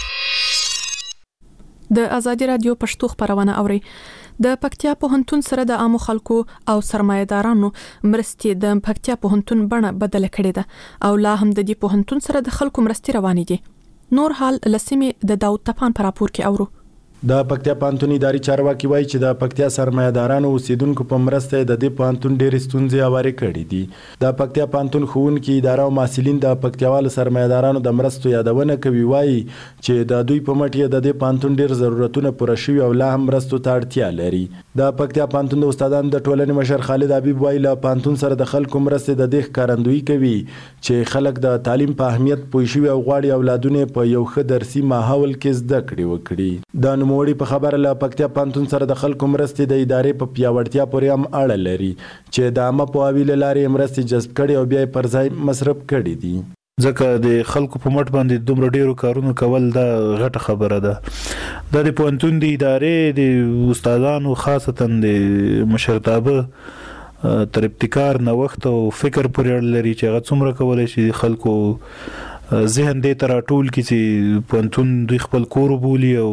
د ازادي رادیو پښتو خبرونه اوري. د پکتیا پوهنتون سره د عامو خلکو او سرمایدارانو مرستې د پکتیا پوهنتون بڼه بدل کړې ده او لا هم د دې پوهنتون سره د خلکو مرستې روانې دي. نور حال لسمې د داوود تپان پر راپور کې اورو. د پکتیا پوهنتون اداري چارواکي وایي چې د پکتیا سرمایدارانو اوسیدونکو په مرسته د دې پوهنتون ډېرې ستونزې هوارې کړې دي. د پکتیا پوهنتون ښوونکي اداره او محصلین د پکتیاوالو سرمایدارانو د مرستو یادونه کوي. وایي چې د دوی په مټ یې د دې پوهنتون ډېر ضرورتونه پوره شوي او لا هم مرستو ته اړتیا لري. د پکتیا پوهنتون د استادانو د ټولنې مشر خالد حبیب وایي له پوهنتون سره د خلکو مرستې د دې ښکارندویي کوي چې خلک د تعلیم په اهمیت پوه شوي او غواړي اولادونه په یو ښه درسي ماحول کې زده کړې وکړي. د نوموړي په خبره له پکتیا پوهنتون سره د خلکو مرستې د ادارې په پیاوړتیا پورې هم اړه لري چې د عامه پوهاوي له لارې مرستې جذب کړي او بیا یې پر ځای مصرف کړي دي. ځکه د خلکو په مټ باندې دومره ډیرو کارونه کول دا غټه خبره ده. د پوهنتون د ادارې د استادانو خاصتا د مشرتابه تر ابتکار نوښت او فکر پورې اړه لري چې هغه څومره کولی شي خلکو ذهن دې ته راټول کړي چې پوهنتون دوی خپل کور وبولي او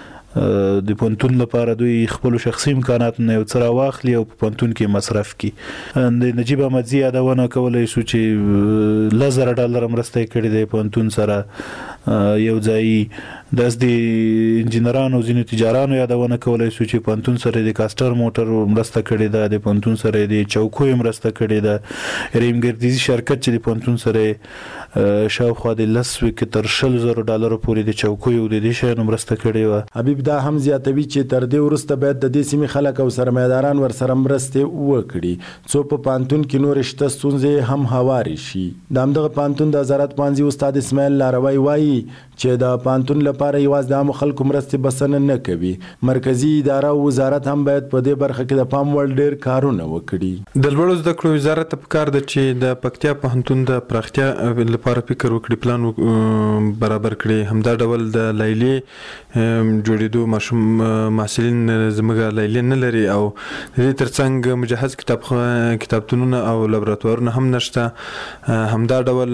د پوهنتون لپاره دوی خپل شخصي امکانات نه یو څه راواخلي او په پوهنتون کې مصرف کړي. د نجیب احمدزي یادونه کولی شو چې لس زره ډالره مرسته یې کړې ده پوهنتون سره یو ځایي. داس د انجینرانو او ځینو تجارانو یادونه کولی شو چې پوهنتون سره د کاسټر موټر مرسته کړې ده، د پوهنتون سره د چوکیو مرسته کړې ده. ریم ګردیزي شرکت چې د پوهنتون سره شاوخوا د لس کې تر شل زره ډالرو پورې د چوکیو د دې شیانو مرسته کړې وه. حبیب دا هم زیاتوي چې تر دې وروسته باید د دې سیمې خلک او سرمایداران ورسره مرستې وکړي څو په پوهنتون کې نور شته ستونزې هم هوارې شي. د همدغه پوهنتون د وزارت پوهنځي استاد اسماعیل لاروی وایي چې د پوهنتون لپاره یوازې د عامو خلکو مرستې بسنه نه کوي. مرکزي اداره او وزارت هم باید په دې برخه کې د پام وړ ډېر کارونه وکړي. د لوړو زده کړو وزارت ته پکار ده چې د پکتیا پوهنتون د پراختیا لپاره فکر وکړي، پلان برابر کړي. همدا ډول د لیلې جوړېدو ماشوم محصلین زموږ لیلې نه لري او د دې ترڅنګ مجهز کتاب کتابتونونه او لابراتوارونه هم نشته. همدا ډول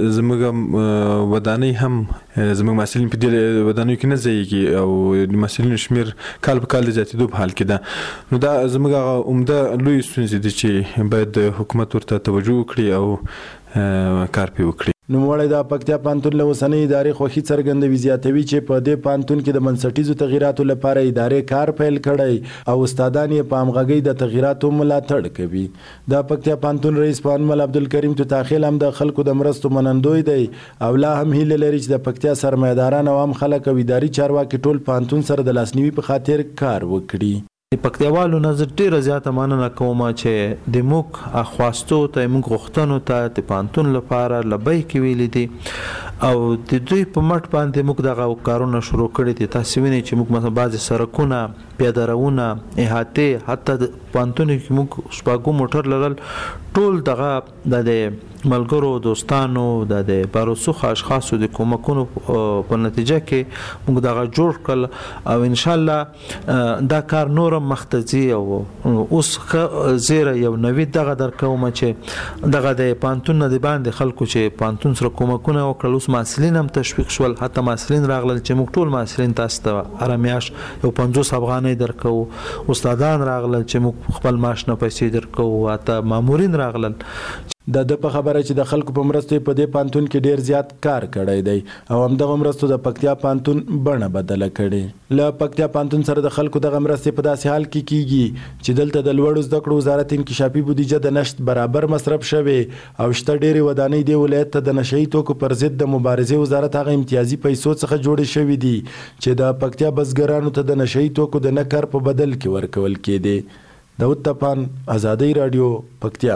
زموږ ودانۍ هم زموږ محصلین په دې ودانیو کې نه ځایږي او د محصلینو شمیر کال په کال د زیاتېدو په حال کې ده. نو دا زموږ هغه عمده لوی ستونزې دي چې باید حکومت ورته توجه وکړي او کار پرې وکړي. نوموړی د پکتیا پوهنتون له اوسنۍ ادارې خوښي څرګندوي. زیاتوي چې په دې پوهنتون کې د بنسټیزو تغییراتو لپاره ادارې کار پیل کړی او استادان یې په همغږۍ د تغییراتو ملاتړ کوي. د پکتیا پوهنتون رئیس پوهنمل عبدالکریم توتاخیل هم د خلکو د مرستو منندوی دی او لا هم هیله لري چې د پکتیا سرمایداران او عام خلک او اداري چارواکي ټول پوهنتون سره د لاسنیوي په خاطر کار وکړي. د پکتیاوالو نظر ډیره زیاته مننه کوم چې د موږ اخواستو ته موږ غوښتنو ته د پوهنتون لپاره لبیک ویلي دي او د دوی په مټ باندې موږ دغه کارونه شروع کړي دي. تاسو وینئ چې موږ مثلا بعضې سړکونه، پیادهروونه، احاطې، حتی د پوهنتون کې موږ شپږ موټر لرل، ټول دغه د ملګرو دوستانو د باروسوخ اشخاصو د کومکونو په نتیجه کې موږ دغه جوړ کړل او ان شاء الله دا کار نور مختزي او اوس زیره یو نوې دغه درکوم چې دغه د پانتون د باندې خلکو چې پانتون سره کومکونه وکړل. اوس محصلین هم تشویق شول، حتی محصلین راغلل چې موږ ټول محصلین تاسو ته ارمیاش یو پنځوس افغانۍ درکو. استادان راغلل چې موږ خپل معاش نه پیسې درکو، حتی مامورین راغلل. د د په خبره چې د خلکو په مرستو په دې پانتون کې ډیر زیات کار کړی دی او همدغه مرستو د پکتیا پانتون بڼه بدله کړي. له پکتیا پانتون سره د خلکو دغه مرستې په داسې حال کې کیږي چې دلته د لوړو زده کړو وزارت انکشافي بودیجه د نشت برابر مصرف شوی او شته ډېرې ودانۍ دی ولایت ته د نشهیي توکو پر ضد د مبارزې وزارت هغه امتیازي پیسو څخه جوړې شوي دي چې د پکتیا بزګرانو ته د نشهیي توکو د نه کار په بدل کې ورکول کېدي. داود تپان، ازادي رادیو، پکتیا.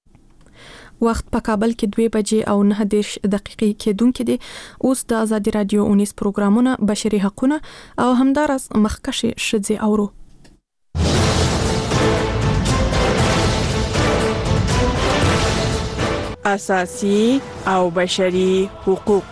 وخت په کابل کې دوه بجې او نه دېرش دقیقې کېدونکې دي. اوس د ازادي رادیو اونیس پروګرامونه بشري حقونه او همدارس مخکشي ښځې اورو. اساسي او بشري حقوق.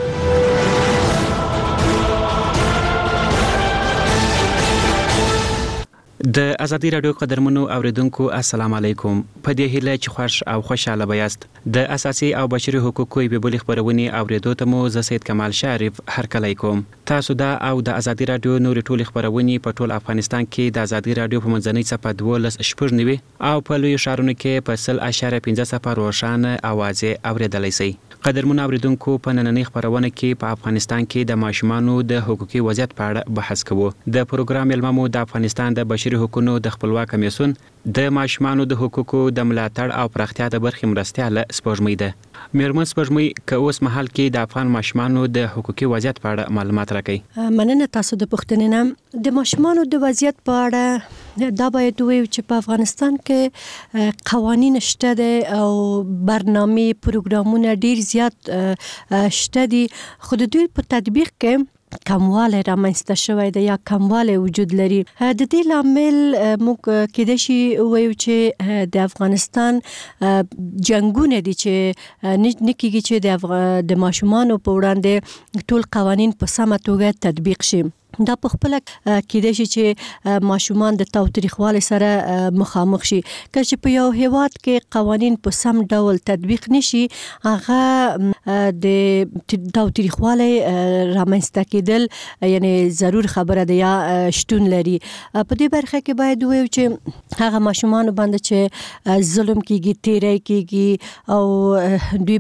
د ازادي رادیو قدرمنو اوریدونکو السلام علیکم. په دې هیله چې خوش او خوشاله بیاست. د اساسي او بشري حقوقو په بلی خبرونه اوریدو ته مو زه سید کمال شریف هرکلی کوم. تاسو دا او د ازادي رادیو نور ټول خبرونه په ټول افغانستان کې د ازادي رادیو په منځنۍ صفحه دولس شپږ نیوي او په لوی شهرونو کې په سل اشاره پنځه صفحه روښانه اوازې اوریدلای شئ. قدرمنو اوریدونکو په نننۍ خبرونه کې په افغانستان کې د ماشومانو د حقوقي وضعیت په اړه بحث کوو. د پروګرام علممو د افغانستان د بشري حقوقو د خپلواک کمیسیون د ماشومانو د حقوقو د ملاتړ او پراختیا د برخې مرستیال سپوږمۍ ده. میرمن سپوږمۍ که اوس مهال کې د افغان ماشومانو د حقوقي وضعیت په اړه معلومات راکړئ. مننه تاسو د پوښتنې نه. د ماشومانو د وضعیت په اړه دا باید وایو چې په افغانستان کې قوانین شته دي او برنامه پروګرامونه ډیر زیات شته دي، خو د دوی په تطبیق کې کمواله رامنځته شوی دی یا کمواله وجود لري. د دې لامل موږ کېدای شي وایو چې د افغانستان جنگونه دي چې نکیږي چې د د ماشومانو په وړاندې ټول قوانین په سمه توګه تطبیق شي. دا په خپل کېدای شي چې ماشومان د تاوتریخوالي سره مخامخ شي. که چې په یو هیواد کې قوانین په سم ډول تطبیق نشي، هغه د تاوتریخوالي رامنځته کېدل یعنی ضرور خبره ده یا شتون لري. په دې برخه کې باید وایو چې هغه ماشومان باندې چې ظلم کیږي، تیری کیږي او دوی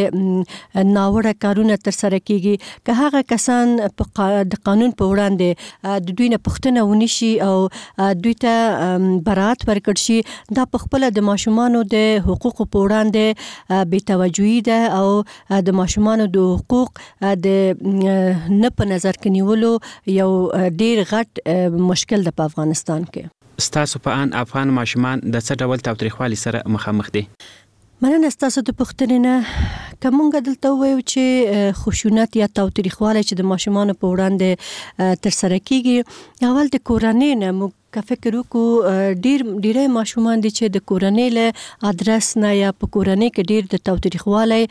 باندې ناوړه کارونه تر سره کیږي، که هغه کسان د قانون په وړاندې د دوی نه پوښتنه ونشي او دوی ته برات ورکړ شي، دا په خپل د ماشومانو د حقوقو په وړاندې بې توجهي ده او د ماشومانو د حقوق د نه په نظر کې نیولو یو ډیر غټ مشکل ده په افغانستان کې. ستاسو په ان افغان ماشومان د څه ډول تاوتریخوالي سره مخامخ دي؟ مننه ستاسو د پوښتنې نه. که موږ دلته وایو چې خشونت یا تاوتریخوالی چې د ماشومانو په وړاندې تر سره کیږي، اول د کورنۍ نه موږ که فکر وکړو ډیر ډیره ماشومان دي چې د کورنۍ له ادرس نه یا په کورنۍ کې ډیر د تاوتریخوالي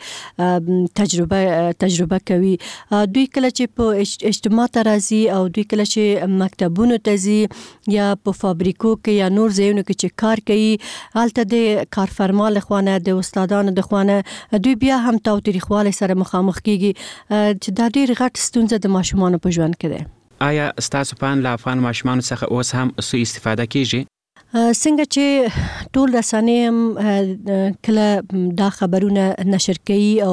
تجربه تجربه کوي. دوی کله چې په اجتماع ته راځي او دوی کله چې مکتبونو ته ځي یا په فابریکو کې یا نور ځایونو کې چې کار کوي، هلته د کارفرما له خوا نه د استادانو د خوا نه دوی بیا هم تاوتریخوالي سره مخامخ کیږي، چې دا ډیر غټ ستونزه د ماشومانو په ژوند کې ده. آیا ستاسو په ان له افغان ماشومانو څخه اوس هم سوء استفاده کیږي؟ څنګه چې ټول رسنۍ هم کله دا خبرونه نشر کوي او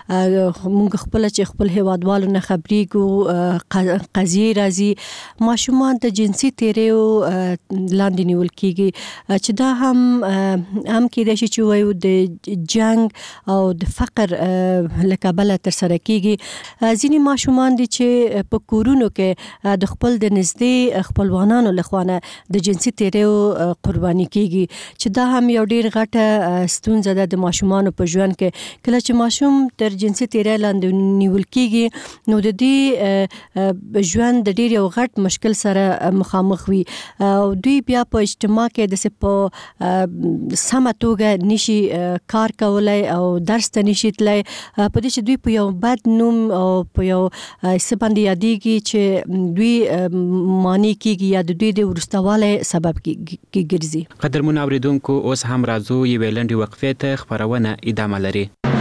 موږ خپل چې خپل هیوادوالو نه خبرېږو، قضیې راځي ماشومان د جنسي تیریو لاندې نیول کیږي، چې دا هم هم کېدای شي چې وایو د جنگ او د فقر له کبله تر سره کیږي. ځینې ماشومان دي چې په کورونو کې د خپل د نږدې خپلوانانو له خوا نه د جنسي تیریو قرباني کیږي، چې دا هم یو ډیر غټه ستونزه ده د ماشومانو په ژوند کې. کله چې ماشوم تر جنسي تیری لاندې نیول کیږي، نو د دې ژوند د ډیر یو غټ مشکل سره مخامخ وي او دوی بیا په اجتماع کې د په سمه توګه نشي کار کولای او درس ته نشي تلای، په دې چې دوی په یو بد نوم او په یو څه باندې یادېږي چې دوی مانی کیږي یا د دوی د ورستواله سبب کیږي. قدرمن اوریدونکو اوس هم راځو یوې لنډې وقفې ته، خبرونه ادامه لري.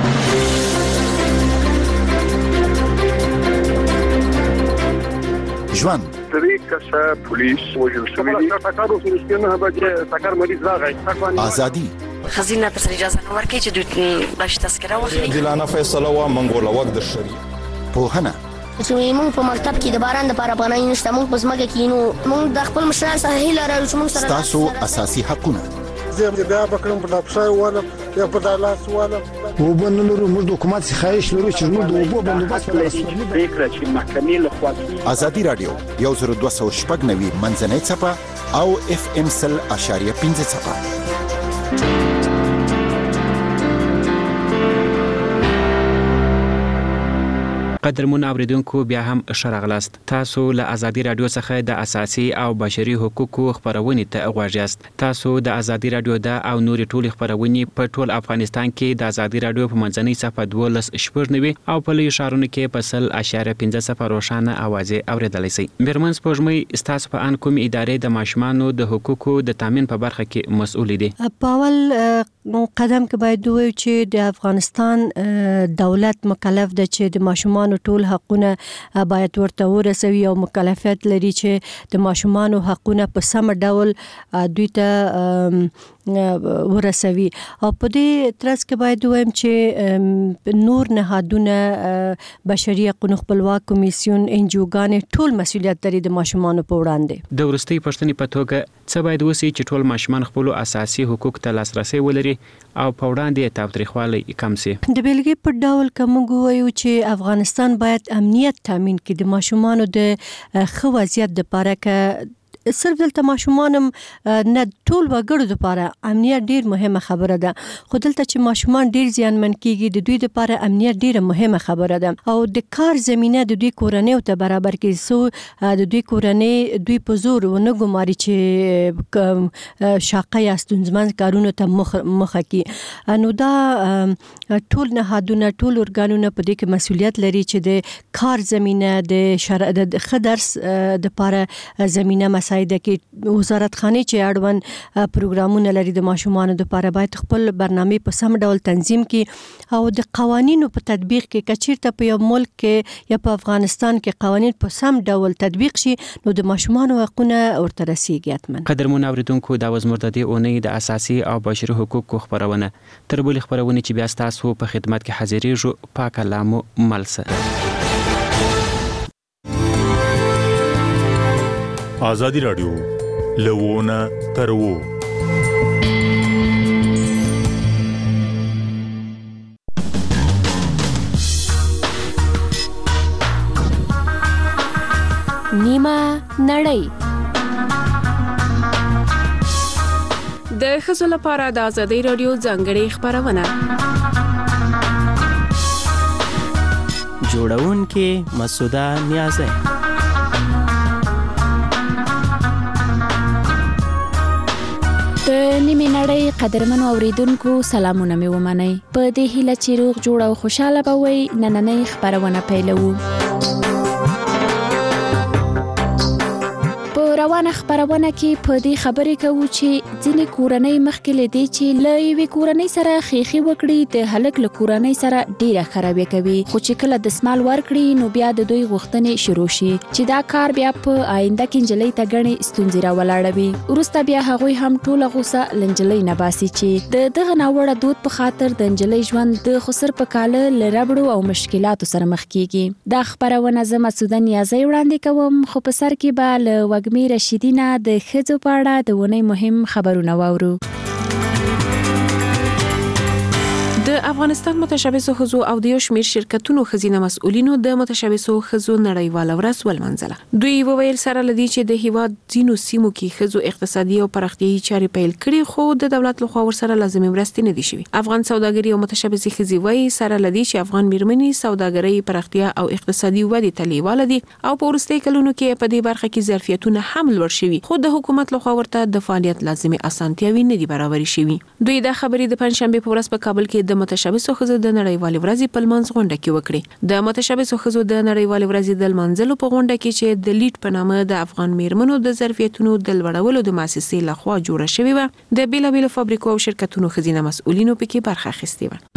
ژوند درې کسه پولیس وژل شوي دي. ټاکارو سره نه بچي ټاکار مریض راغی. ازادي خزینه پر سر اجازه نه ورکړي چې دوی باش تذکره واخلي. دلانه فیصله وا منګوله وخت د شری پوهنه چې موږ په مکتب کې د باران د لپاره پناه نشته، موږ په ځمکه کې نو موږ د خپل مشران سره هیله لرو چې موږ سره تاسو اساسي حقونه زه بیا بکرم په دپسای والا یا په دالاس والا وبن لرو موږ د حکومت څخه خواهش لرو چې موږ د اوبو بندوبست په لاس فکر چې محکمې له خوا ازادي رادیو یو زر دوه سوه شپږ نوي منځنۍ څپه او اف ام سل اشاریه پنځه څپه. قدرمن اوریدونکو بیا هم شرغلاست. تاسو له ازادي رادیو څخه د اساسي او بشري حقوقو خبرونه ته غواړئ. تاسو د ازادي رادیو د او نوري ټولي خبرونه په ټول افغانستان کې د ازادي رادیو په منځنۍ صفحه دولس شپږ نوي او په لوی ښارونو کې په سل اشاریه پنځه صفر روښانه اوازې اوریدلای شئ. میرمن سپوږمۍ ستاسو په ان کوم ادارې د ماشومانو د حقوقو د تامین په برخه کې مسؤل دي؟ پاول قدم کې باید دوی چې د افغانستان دولت مکلف ده چې د ماشومانو ټول حقونه باید ورته ورسوي او مکلفیت لري چې د ماشومانو حقونه په سم ډول دوی ته ورسوي. او په دې ترڅ کې باید وایم چې نور نهادونه بشري حقوقو خپلواک کمیسیون انجوګانې ټول مسؤلیت لري د ماشومانو په وړاندې. د ورستي پښتنې په توګه څه باید وسی چې ټول ماشومان خپل اساسي حقوق ته لاسرسي ولري او په وړاندې تاوتریخوالی کم شي. د بیلګې په ډول کوم غوایو چې افغانستان باید امنیت تامین کړي د ماشومانو د ښه وضعیت لپاره ک صرف دلته ماشومانم نه ټول وګړو لپاره امنیت ډیر مهمه خبره ده. خو دلته چې ماشومان ډیر زیانمن کیږي د دوی لپاره امنیت ډیره مهمه خبره ده او د کار زمينه د دوی کورنۍ ته برابر کړي سو د دوی کورنۍ دوی په زور ونه ګماري چې شاقه یا ستونزمن کارونه ته مخ مخه کی. نو دا ټول نهادونه ټول ارګانونه په دې کې مسؤلیت لري چې د کار زمينه د شرع د خدرس د لپاره زمينه مسایده کې وزارت خانه چې اړوند پروګرامونه لري د ماشومانو لپاره باید خپل برنامه په سم ډول تنظیم کړي او د قوانینو په تطبیق کې کچیرته په یو ملک کې یا په افغانستان کې قوانین په سم ډول تطبیق شي نو د ماشومانو حقونه ورته رسیږي. اتمن قدرمن اوریدونکو دا وزمر د دې اونۍ د اساسي او بشري حقوقو خبرونه تر بل خبرونه چې بیا تاسو په خدمت کې حاضرېږو پاک کلامو ملسه. آزادی رادیو لوونه ترو نیمه نړۍ د ښځو لپاره د آزادی رادیو ځانګړې خبرونه جوړونکې مسعوده نیازه. د نیمه نړۍ قدرمنو اوریدونکو سلامونه مې ومنئ. په دې هیله چې روغ جوړ او خوشاله به وئ نننۍ خبرونه پیلوو. روانه خبرونه کې په دې خبرې کوو چې ځینې کورنۍ مخکې لدی چې له یوې کورنۍ سره خېخي وکړي د هلک له کورنۍ سره ډیره خرابې کوي خو چې کله د سمال ورکړي نو بیا د دوی غوښتنې شروع شي چې دا کار بیا په آینده کې نجلۍ ته غني ستونزې راولاړوي. وروسته بیا هغوی هم ټوله غوسه لنجلۍ نه باسي چې د دغه ناوړه دود په خاطر د نجلۍ ژوند د خسر په کاله لربړو او مشکلاتو سره مخ کیږي. دا خبرونه زه مسعوده نیازی وړاندې کوم خو په سر کې به له وګمې رشیدینا د ښځو په اړه د ونې مهم خبرونه واورو. د افغانستان متشبثو ښځو او د یو شمېر شرکتونو ښځینه مسؤلینو د متشبثو ښځو نړیواله ورځ ولمانځله. دوی وویل سره لدی چې د هیواد ځینو سیمو کې ښځو اقتصادي او پراختیايي چارې پیل کړي خو د دولت لخوا ورسره لازمي مرستې نه دي شوي. افغان سوداګري او متشبثي ښځې وایي سره لدی چې افغان میرمنې سوداګرۍ پراختیا او اقتصادي ودې ته لیواله دي او په وروستي کلونو کې په دې برخه کې ظرفیتونه هم لوړ شوي خو د حکومت لخوا ورته د فعالیت لازمي اسانتیاوي نه دي برابر شوي. دوی د خبرې د پنځشنبه په ورځ په کابل کې د متشبثو ښځو د نړیوالې ورځې په لمانځ غونډه کې وکړي. د متشبثو ښځو د نړیوالې ورځې د لمانځلو په غونډه کې چې د لیډ په نامه د افغان میرمنو د ظرفیتونو د لوړولو د مؤسسې لخوا جوړه شوې و د بیلابیلو فابریکو او شرکتونو ښځینه مسؤلینو پکې برخه اخیستې و.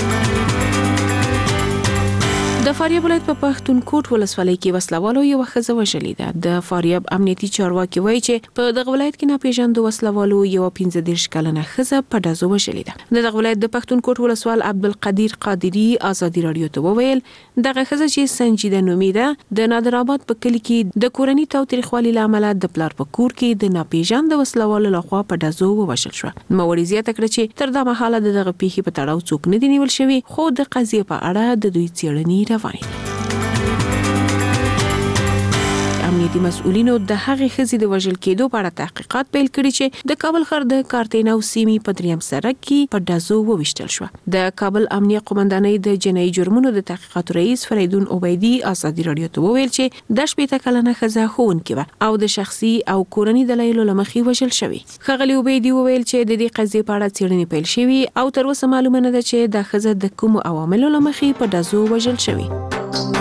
د فاریاب ولایت په پښتونکوټ ولسوالۍ کې وسلوالو یو ښځه وژلې ده. د فاریاب امنیتي چارواکي وایي چې په دغه ولایت کې ناپېژاندو وسلوالو یو پنځه دېرش کلنه ښځه په ډزو وژلې ده. د دغه ولایت د پښتونکوټ ولسوال عبدالقدیر قادری آزادي رادیو ته وویل دغه ښځه چې سنجیده نومې ده د نادرآباد په کلي کې د کورني تاوتریخوالي له امله د پلار په کور کې د ناپېژاندو وسلوالو لخوا په ډزو ووژل شوه. نوموړي زیاته کړه چې تر دا مهاله د دغه پیښې په تړاو څوک نه دي نیول شوي خو د قضیې په اړه د دوی څېړنې روانې دي. امنیتي مسؤلینو د هغې ښځې د وژل کېدو په اړه تحقیقات پیل کړي چې د کابل ښار د کارتینا او سیمې په دریم سړک کې په ډزو وویشتل شو. د کابل امنیه قومندانۍ د جنایي جرمونو د تحقیقاتو رئیس فریدون عبیدي ازادي رادیو ته وویل چې د شپېته کلنه ښځه ښوونکې وه او د شخصي او کورني دلایلو له مخې وژل شوې. ښاغلي عبیدي وویل چې د دې قضیې په اړه څېړنې پیل شوې او تر اوسه معلومه نه ده چې دا ښځه د کومو عواملو له مخې په ډزو وژل شوې.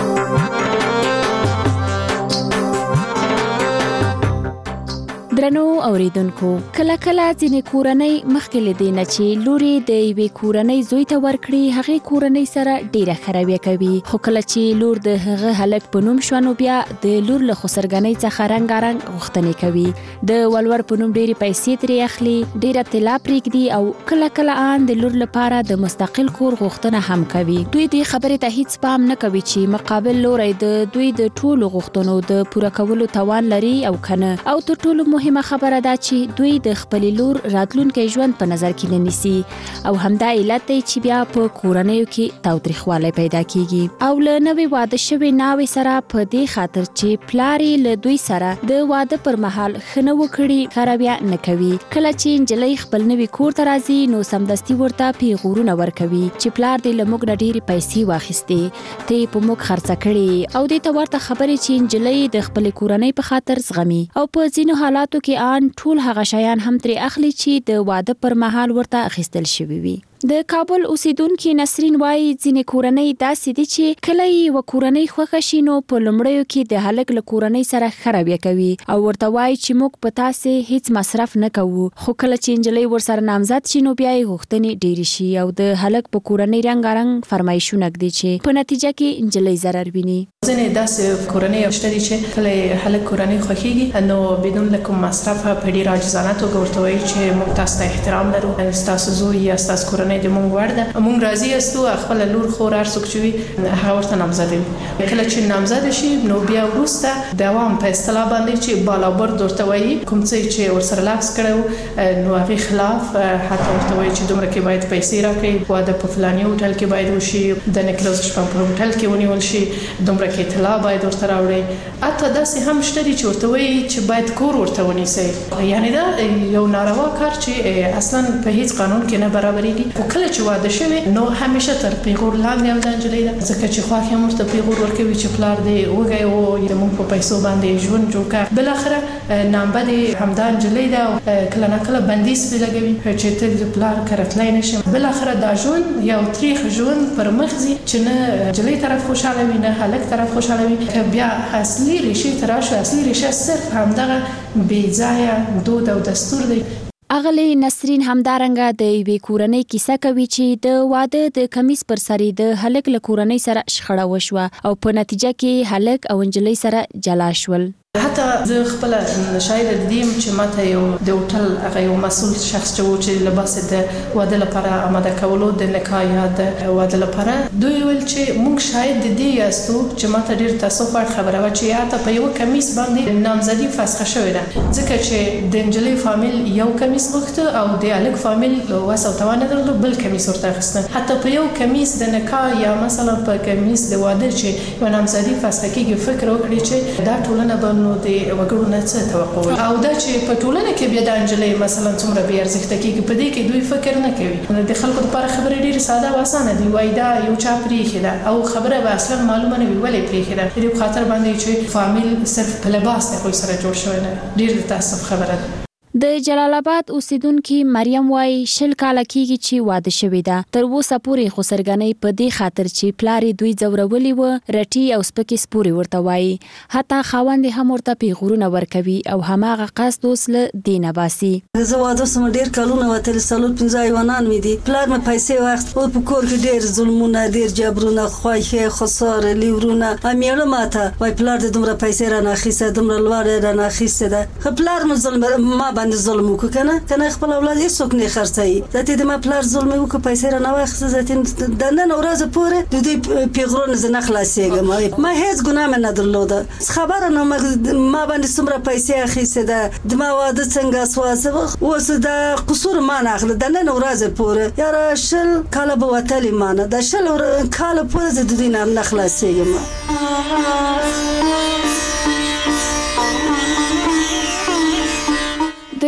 درنو اوریدونکو، کله کله ځینې کورنۍ مخکې له دې نه چې لوري د یوې کورنۍ زوی ته ورکړي هغې کورنۍ سره ډیره خرابیه کوي، خو کله چې لور د هغه هلک په نوم شوه نو بیا د لور له خسرګنۍ څخه رنګارنګ غوښتنې کوي، د ولور په نوم ډیرې پیسې ترې اخلي، ډیره طلا پرېږدي او کله کله ان د لور لپاره د مستقل کور غوښتنه هم کوي. دوی دې خبرې ته هیڅ پام نه کوي چې مقابل لوری د دوی د ټولو غوښتنو د پوره کولو توان لري او کنه، او تر ټولو مهمه خبره ده چې دوی د خپل لور راتلونکي ژوند په نظر کې نه نیسي او همدا علت دی چې بیا په کورنیو کې تاوتریخوالی پیدا کیږي او له نوې واده شوې ناوې سره په دې خاطر چې پلار یې له دوی سره د واده پر مهال ښه نه وکړي خرابیه نه کوي. کله چې نجلۍ خپل نوي کور ته راځي نو سمدستي ورته پیغورونه ورکوي چې پلار دې له موږ نه ډېرې پیسې واخیستې، ته یې په موږ خرڅه کړې، او دې ته ورته خبرې چې نجلۍ د خپلې کورنۍ په خاطر زغمي او په ځینو حالاتو کې ان ټول هغه شیان هم ترې اخلي چې د واده پر مهال ورته اخیستل شوي وي. د کابل اوسیدونکي نسرین وایي ځینې کورنۍ داسې دي چې کله یې و کورنۍ خوښه شي نو په لومړیو کې د هلک له کورنۍ سره ښه رویه کوي او ورته وایي چې موږ په تاسې هیڅ مصرف نه کوو، خو کله چې نجلۍ ورسره نامزد شي نو بیا یې غوښتنې ډېرې شي او د هلک په کورنۍ رنګارنګ فرمایشونه ږدي چې په نتیجه کې نجلۍ ضرر ویني. ځینې داسې کورنۍ شته دي چې کله هلک کورنۍ خوښیږي نو بدون له کوم مصرف په ډېر عاجزانه توګه ورته وایي چې موږ تاسو ته احترام لرو، ستاسو زوی یا ستاسو کورنۍ د موږ وړ ده، موږ راضي یاستو، خپل لور خور هر څوک چې وي هغه ورته نامزد وي. کله چې نامزد شي نو بیا وروسته د عوام په اصطلاح باندې چې بالابرد ورته وایي کوم څه چې ورسره لاکس کړو نو هغې خلاف حتی ورته وایي چې دومره کې باید پیسې راکړي، واده په فلاني هوټل کې باید وشي، د نکلوز شپه په هوټل کې ونیول شي، دومره کې طلا باید ورته راوړي. حتی داسې هم شته دي چې ورته وایي چې باید کور ورته ونیسئ، یعنې دا یو ناروا کار چې اصلا په هیڅ قانون کې نه برابرېږي. خو کله چې واده شوی نو همیشه تر پیغور لاندې هم د نجلۍ ده، ځکه چې خواښ هم ورته پیغور ورکوي چې پلار دې وږی و، زموږ په پیسو باندې ژوند جوړ کړه. بالاخره نامبه دې همدا نجلۍ ده او کله نه کله بندیز پرې لګوي چې ته د پلار کره تللی نه شي. بالاخره دا ژوند یو تریخ ژوند پر مخ ځي چې نه نجلۍ طرف خوشحاله وي نه هلک طرف خوشحاله وي. بیا اصلي ریښې ته راشو، اصلي ریښه صرف همدغه بې ځایه دود او دستور دی. اغلی نسرین همدارنګه د یوې کورنۍ کیسه کوي چې د واده د کمیس پر سر د هلک له کورنۍ سره شخړه وشوه او په نتیجه کې هلک او نجلۍ سره جلا شول. حتی زه خپل شاید د دې چې ماته یو د هوټل هغه یو مسؤل شخص چې لباس د واده لپاره آماده کولو د نکاح یا د واده لپاره دوی ویل چې موږ شاید د دې یاستو چې ماته ډیر تاسف خبره و چې حتی په یو کمیس باندې نامزدي فسخه شوې ده، ځکه چې د نجلۍ فامیل یو کمیس غوښته او د هلک فامیل وس او توان نه درلود بل کمیس ورته اخیسته. حتی په یو کمیس د نکاح یا مثلا په کمیس د واده چې یو نامزدي فسخه کیږي فکر وکړي چې دا ټولنه به نو د وګړو نه څه توقع او دا چې په ټولنه کې بیا د نجلۍ مثلا څومره بې ارزښته کېږي په دې کې دوی فکر نه کوي. د خلکو لپاره خبرې ډېرې ساده او اسانه دي، وایي دا یو چا پرېښې ده او خبره به اصلا معلومه نه وي ولې پرېښې ده، د دې په خاطر باندې چې فامیل صرف په لباس د هغوی سره جوړ شوی نه. ډېر د تاسف خبره ده. د جلال آباد اوسیدونکي مریم وای شل کاله کېږي چې واده شوې ده، تر اوسه پورې خو سرګنۍ په دې خاطر چې پلار یې دوی ځورولي و رټي او سپکې سپورې ورته وایي، حتی خاوند یې هم ورته پیغورونه ورکوي او هماغه قصد اوس له دې نه باسي. زه واده سم ډېر کلونه وتلي څلور پنځه حیوانان مې دي، پلار مې پیسې واخیست او په کور کې ډېر ظلمونه ډېر جبرونه خوښې خساره لیورونه امیړه ماته وای پلار دې دومره پیسې رانه اخیسته دومره لوړې رانه اخیسته ده، خو پلار مې ظلم ما باندې ظلم وکړ کنه کنه خپل اولاد هیڅ څوک نه خرڅوي. ذاتي د ما پلار ظلم وکړ پیسې را نه واخیسته، ذاتي د نن ورځ پورې د دې پیغورونه زه نه خلاصېږم، ما هیڅ ګناه مې نه درلوده، خبره نه ما باندې څومره پیسې اخیستې ده، د ما واده څنګه سوه اوس د قصور ما نه اخله د نن ورځ پورې یاره شل کاله به وتلي ما نه د شل کاله پورې زه د دې نه نه خلاصېږم.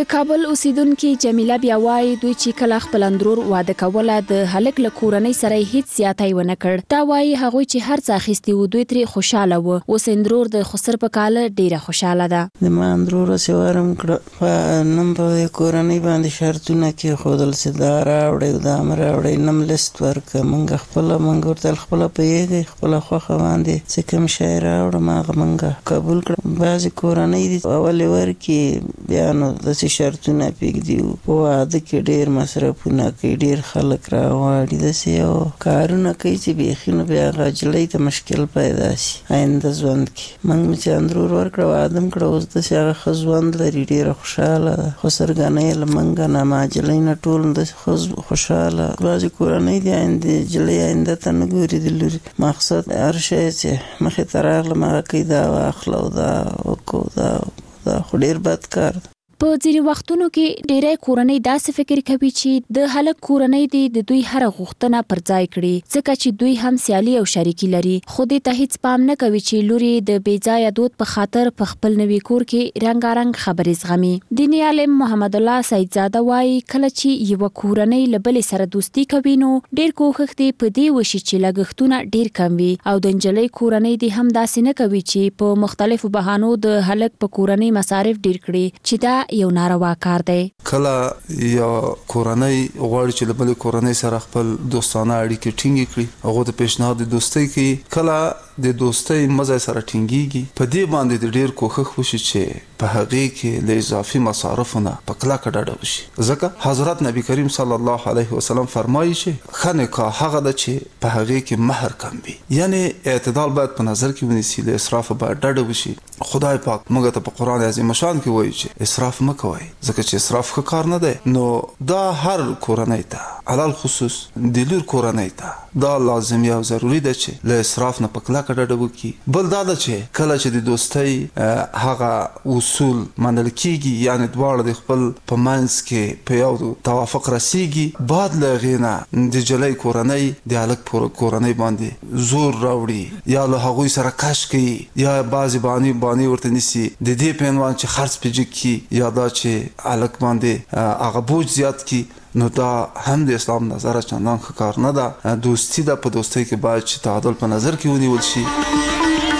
د کابل اوسیدونکو جمیله بیا وایي دوی چې کله خپل اندرور واده کوله د هلک له کورنۍ سره هیڅ زیاتی ونه کړ. دا وایي هغوی چې هر څه اخیستي وو دوی ترې خوشاله وو. اوس اندرور د خسر په کال ډیره خوشاله ده. د ما اندرور سوارم کړ په نم په کورنۍ باندې شرطونه کې خودل سدار راوړې د امر راوړې نم لیست ورک منګ خپل منګ ورته خپل پیږي خپل خوخه باندې څه کوم شی راوړ ما منګ قبول کړ. بعضی کورنۍ دي اول ورکی بیا نو د شرطونه پیږي او واده کې ډیر مصرفونه کوي ډیر خلک راوړي د سیو کارونه کوي چې بيخینه بیا غاجلې ته مشکل پیدا شي آینده ژوند کې. منګ چې اندرور ورکړ ادم کړ اوس د سیغه خزوند لري ډیر خوشاله خو سرګنې لمنګ نه ماجلې نه ټول د خز خوشاله. بعضی کورنۍ دي آینده جلې آینده ته نه ګوري د لوري مقصد هر شی چې مخې ته راغله ما کوي دا واخلو دا وکړو دا دا خو ډیر بد کار. په ځینې وختونو کې ډېری کورنۍ داسې فکر کوي چې د هلک کورنۍ دې د دوی هره غوښتنه پر ځای کړي ځکه چې دوی هم سیالي او شریکي لري. خو دې ته هیڅ پام نه کوي چې لوري د بې ځایه دود په خاطر په خپل نوي کور کې رنګارنګ خبرې زغمي. دیني عالم محمد الله سیدزاده وایي کله چې یوه کورنۍ له بلې سره دوستي کوي نو ډېر کوښښ دې په دې وشي چې لګښتونه ډېر کم وي او د نجلۍ کورنۍ دې هم داسې نه کوي چې په مختلفو بهانو د هلک په کورنۍ مصارف ډېر کړي چې دا یو ناروا کار دی. کله یا کورنۍ غواړي چې له بلې کورنۍ سره خپل دوستانه اړیکې ټینګې کړي هغه د پیشنهاد دوستۍ کوي کله د دوستۍ مزه سره ټینګيږي په دې باندې د ډیر کوښښ وشي چې په هغه کې له اضافي مصارفونه په کلکه ډډه وشي ځکه حضرت نبی کریم صلی الله علیه وسلم فرمایي چې خنه کا هغه د چې په هغه کې مہر کم وي یعنی اعتدال باید په نظر کې ونیسي له اسراف باید ډډه وشي. خدای پاک موږ ته په قران عظیم شان کې وایي چې اسراف مکوئ ځکه چې اسراف ښه کار نه دی. نو دا هر کورنۍ ته علل خصوص د لور کورنۍ ته دا لازمي او ضروری ده چې له اسراف نه په کلکه ډډه وکړي. بل دا ده چې کله چې د دوستۍ هغه اصول منل کیږي یعنی دواړه د خپل په منځ کې په یو توافق رسیږي بعد له غینا د جلۍ کورنۍ د الک کورنۍ باندې زور راوړي یا له هغوی سره کش کوي یا بعضی باندې باندې ورته نسی د دې په عنوان چې خرڅ پېږي کی یا دا چې الک باندې هغه بوج زیات کی نو دا هم د اسلام نظر چندان ښه کار نه ده. دوستی ده په دوستۍ کې باید چې تعادل په نظر کې ونیول شي.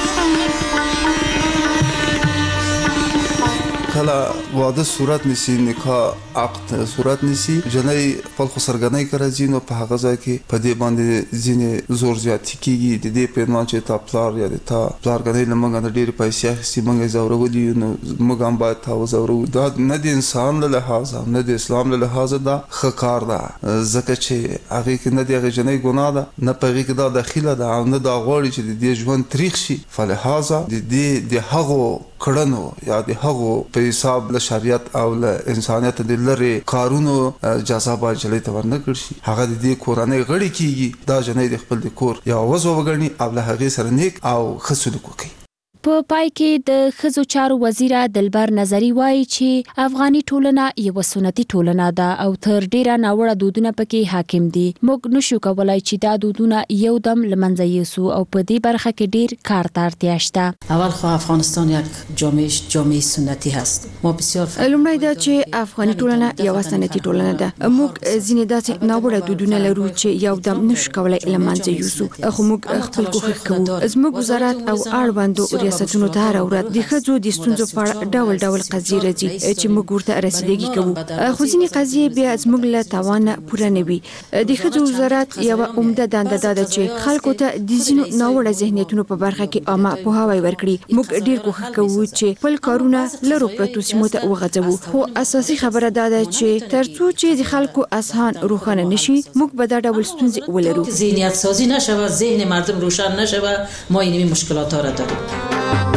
کله واده صورت نسی نکاح عقد صورت نسی جنۍ خپل خسرګنۍ کرځي نو په هغه ځای کې په دې باندې ځینې زور زیاتی کیږي د دې په عنوان چې تا پلار یا د تا پلارګنۍ لمنګ د ډېر پیسې اخیستي موږ زورولي نو موږ هم باید تا وزورو. دا نه د انسان له لحاظه نه د اسلام له لحاظه دا ښه کار ده ځکه چې هغه کې نه د هغه جنۍ ګناه ده نه په هغه کې دا داخله ده او نه دا غواړي چې د دې ژوند تاریخ شي. فلهذا د دې د هغو کړنو یا د هغو په حساب له شریعت او له انسانیت د لری کارونو جزا باید جلې ته ورنه کړ شي. هغه د دې کورنۍ غړي کیږي دا جنۍ د خپل د کور یا وځو وګڼي او له هغه سره نیک او ښه سلوک وکړي. په پای کې د ښځو چارو وزیره دلبر نظری وایي چې افغاني ټولنه یوه سنتي ټولنه ده او تر ډیره ناوړه دودونه پکې حاکم دي. موږ نشو کولای چې دا دودونه یو دم له منځه یوسو او په دې برخه کې ډیر کار ته اړتیا شته. اول خو افغانستان یک جامعه جامعه سنتي هست. ما بسیار لومړی دا چې افغاني ټولنه یوه سنتي ټولنه ده. موږ ځینې داسې ناوړه دودونه لرو چې یو دم نشو کولای له منځه یوسو خو موږ خپل کوښښ کوو. زموږ وزارت او اړوندو ریاستونو ته هر ورځ د ښځو د ستونزو په اړه ډول ډول قضیې راځي چې موږ ورته رسیدګي کوو خو ځینې قضیې بیا زموږ له توان پوره نه وي. د ښځو وزارت یوه عمده دنده ده چې خلکو ته د ځینو ناوړه ذهنیتونو په برخه کې عامه پوهاوی ورکړي. موږ ډیر کوښښ کوو چې خپل کارونه لرو پرتو سیمو ته وغځوو خو اساسي خبره دا ده چې ترڅو چې د خلکو اذهان روښانه نشي موږ به دا ډول ستونزې ولرو. ذهنیت سازی نشوه ذهن مردم روشن نشوه ما اینوی مشکلات ها را داریم.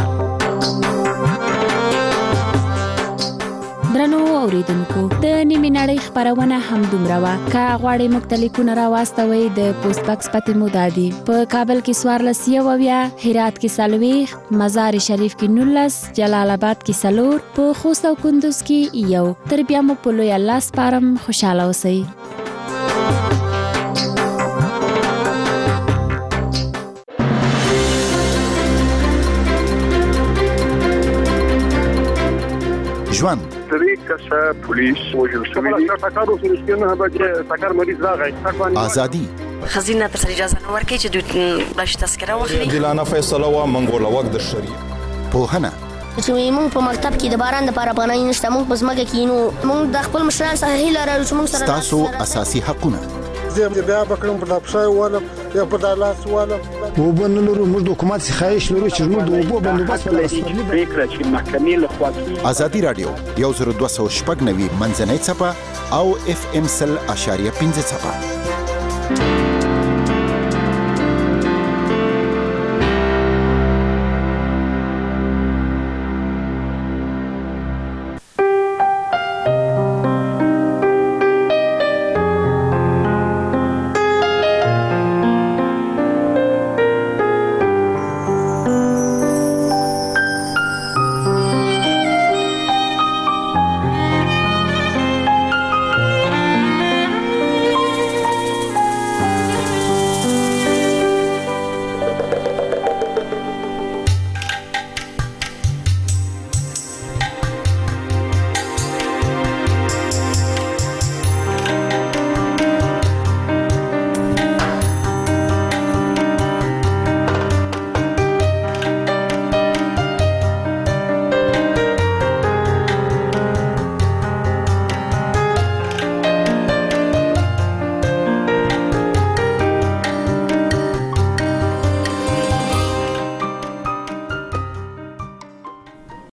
درنو اوریدونکو د نیمه نړۍ خبرونه هم دومره وا کا غواړي مختلفونه را واستوي د پوسټ باکس پته مودادي په کابل کې سوارلس یو بیا هرات کې سلويخ مزار شریف کې نولس جلال آباد کې سلور په خوست او کندوز کې یو تر بیا مو په لوی الله سپارم خوشاله اوسئ. ژوند درې کسه پولیس وژل شوي دي ټکر اوس نشته نه بچ ټکر مریض راغی ازادي خزینه تر اجازه نه ورکړي چې دوی بلش تذکره واخلي عادلانه فیصله وا منګول وخت د شریعه پوهنه چې موږ په مکتب کې د باران د لپاره پناه نشته موږ په ځمکه کې نو موږ د خپل مشران سره هیله لرو چې موږ سره تاسو اساسي حقونه زه بیا بکرم په دپسای والم یا په دالاس والم وبن لرو موږ د حکومت خواهش لرو چې موږ د وبو بندوبست په لاس کې فکر چې محکمې له خوا ازادي رادیو یو زر دوه سوه شپږ نوي منځنۍ چپه او اف ام سل اشاریه پنځه چپه